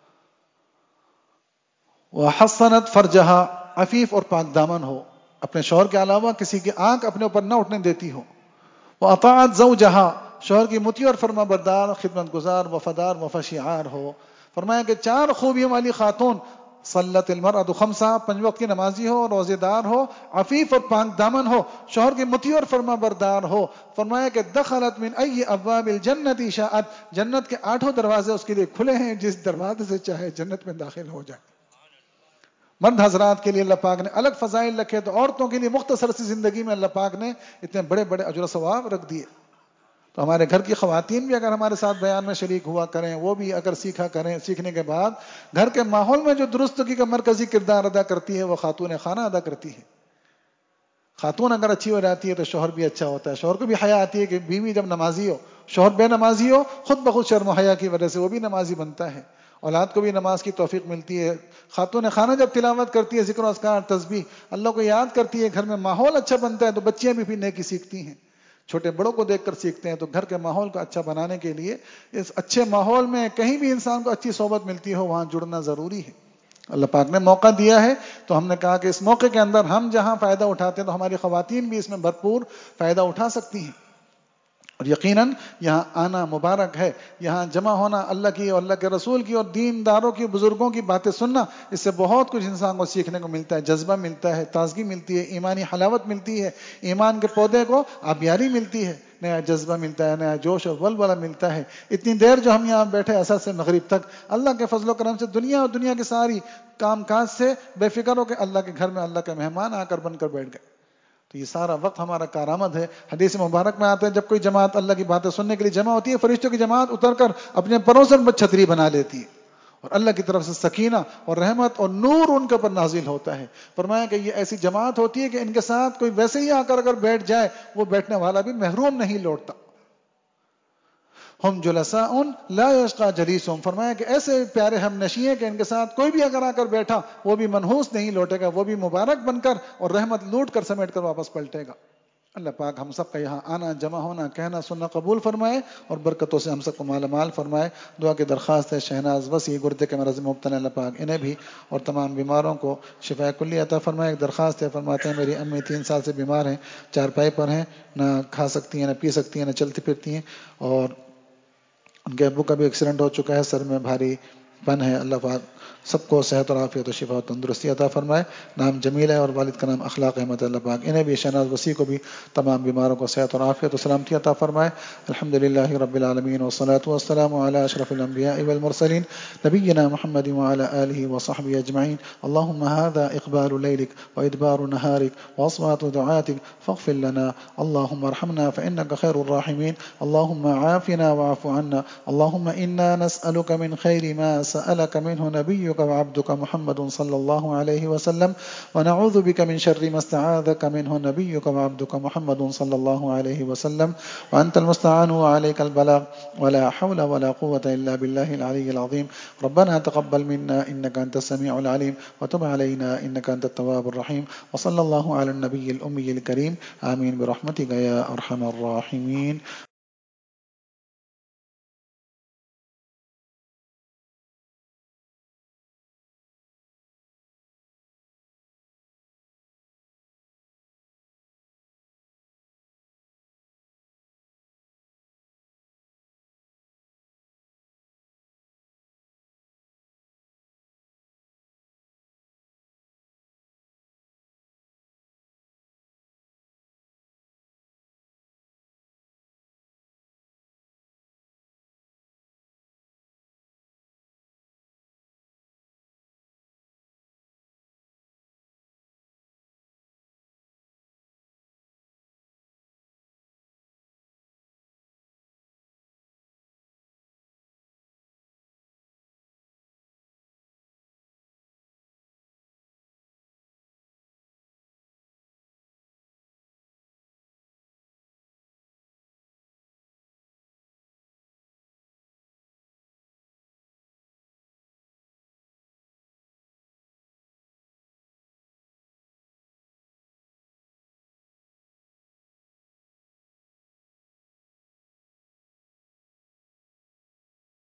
وحصنت فرجها، عفیف اور پاک دامن ہو، اپنے شوہر کے علاوہ کسی کی آنکھ اپنے اوپر نہ اٹھنے دیتی ہو، واطاعت زوجها، شوہر کی مطیع اور فرما بردار، خدمت گزار، وفادار، وفا شعار ہو. فرمایا کہ چار خوبیوں والی خاتون، صلت المرأة خمسہ، پنج وقت کی نمازی ہو، روزے دار ہو، عفیف اور پاک دامن ہو، شوہر کی مطیع اور فرما بردار ہو. فرمایا کہ دخلت من ای ابواب الجنت شاءت، جنت کے آٹھوں دروازے اس کے لیے کھلے ہیں، جس دروازے سے چاہے جنت میں داخل ہو جائے. مرد حضرات کے لیے اللہ پاک نے الگ فضائل رکھے، تو عورتوں کے لیے مختصر سی زندگی میں اللہ پاک نے اتنے بڑے بڑے اجر و ثواب رکھ دیے. تو ہمارے گھر کی خواتین بھی اگر ہمارے ساتھ بیان میں شریک ہوا کریں، وہ بھی اگر سیکھا کریں، سیکھنے کے بعد گھر کے ماحول میں جو درستگی کا مرکزی کردار ادا کرتی ہے وہ خاتون خانہ ادا کرتی ہے. خاتون اگر اچھی ہو جاتی ہے تو شوہر بھی اچھا ہوتا ہے. شوہر کو بھی حیا آتی ہے کہ بیوی جب نمازی ہو، شوہر بے نمازی ہو، خود بخود شرم و حیا کی وجہ سے وہ بھی نمازی بنتا ہے. اولاد کو بھی نماز کی توفیق ملتی ہے. خاتون خانہ جب تلاوت کرتی ہے، ذکر و اذکار، تسبیح، اللہ کو یاد کرتی ہے، گھر میں ماحول اچھا بنتا ہے، تو بچیاں بھی پھر نیکی سیکھتی ہیں، چھوٹے بڑوں کو دیکھ کر سیکھتے ہیں. تو گھر کے ماحول کو اچھا بنانے کے لیے اس اچھے ماحول میں کہیں بھی انسان کو اچھی صحبت ملتی ہو وہاں جڑنا ضروری ہے. اللہ پاک نے موقع دیا ہے تو ہم نے کہا کہ اس موقع کے اندر ہم جہاں فائدہ اٹھاتے ہیں تو ہماری خواتین بھی اس میں بھرپور فائدہ اٹھا سکتی ہیں. اور یقیناً یہاں آنا مبارک ہے، یہاں جمع ہونا اللہ کی اور اللہ کے رسول کی اور دین داروں کی بزرگوں کی باتیں سننا، اس سے بہت کچھ انسان کو سیکھنے کو ملتا ہے، جذبہ ملتا ہے، تازگی ملتی ہے، ایمانی حلاوت ملتی ہے، ایمان کے پودے کو آبیاری ملتی ہے، نیا جذبہ ملتا ہے، نیا جوش اور ولولہ ملتا ہے. اتنی دیر جو ہم یہاں بیٹھے عصر سے مغرب تک اللہ کے فضل و کرم سے دنیا اور دنیا کی ساری کام کاج سے بے فکر ہو کے اللہ کے گھر میں اللہ کے مہمان آ کر بن کر بیٹھ گئے. تو یہ سارا وقت ہمارا کارآمد ہے. حدیث مبارک میں آتے ہیں جب کوئی جماعت اللہ کی باتیں سننے کے لیے جمع ہوتی ہے، فرشتوں کی جماعت اتر کر اپنے پروں سے چھتری بنا لیتی ہے اور اللہ کی طرف سے سکینہ اور رحمت اور نور ان کے اوپر نازل ہوتا ہے. فرمایا کہ یہ ایسی جماعت ہوتی ہے کہ ان کے ساتھ کوئی ویسے ہی آ کر اگر بیٹھ جائے وہ بیٹھنے والا بھی محروم نہیں لوٹتا. ہم جلساء لا یشقى جلیسهم، فرمایا کہ ایسے پیارے ہم نشیں ہیں کہ ان کے ساتھ کوئی بھی اگر آ کر بیٹھا وہ بھی منحوس نہیں لوٹے گا، وہ بھی مبارک بن کر اور رحمت لوٹ کر سمیٹ کر واپس پلٹے گا. اللہ پاک ہم سب کا یہاں آنا، جمع ہونا، کہنا سننا قبول فرمائے اور برکتوں سے ہم سب کو مالا مال فرمائے. دعا کی درخواست ہے شہناز وسیع گردے کے مرض میں مبتلا، اللہ پاک انہیں بھی اور تمام بیماروں کو شفاء کلی عطا فرمائے. ایک درخواست ہے، فرماتے ہیں میری امی تین سال سے بیمار ہیں، چارپائی پر ہیں، نہ کھا سکتی ہیں، نہ پی سکتی ہیں، نہ چلتی پھرتی ہیں، اور ان کے ابو کا بھی ایکسیڈنٹ ہو چکا ہے، سر میں بھاری پن ہے. اللہ پاک سب کو صحت اور عافیت و شفا و تندرستی عطا فرمائے. نام جمیل ہے اور والد کا نام اخلاق احمد. اللہ پاک انہیں بھی شہناز وسیع کو بھی تمام بیماروں کو صحت اور عافیت و سلامتی عطا فرمائے. الحمدللہ رب العالمین والصلاة والسلام علی اشرف الانبیاء والمرسلین نبینا محمد وعلی آلہ وصحبہ اجمعین. اللہم هذا اقبال لیلک وادبار نہارک واصوات دعاتک فاغفر لنا. اللہم ارحمنا فانک خیر الراحمین. اللہم عافنا واعف عنا. اللہم انا نسألک من خیر ما سألک منه نبیک وعبدک محمد صلی اللہ علیہ وسلم ونعوذ بک من شر ما استعاذک منه نبیک وعبدک محمد صلی اللہ علیہ وسلم وانت المستعان وعليك البلاغ ولا حول ولا قوة الا بالله العلي العظيم. ربنا تقبل منا انك انت السميع العليم وتب علينا انك انت التواب الرحيم. وصلى الله على النبي الامي الكريم. آمين برحمتك يا ارحم الراحمين.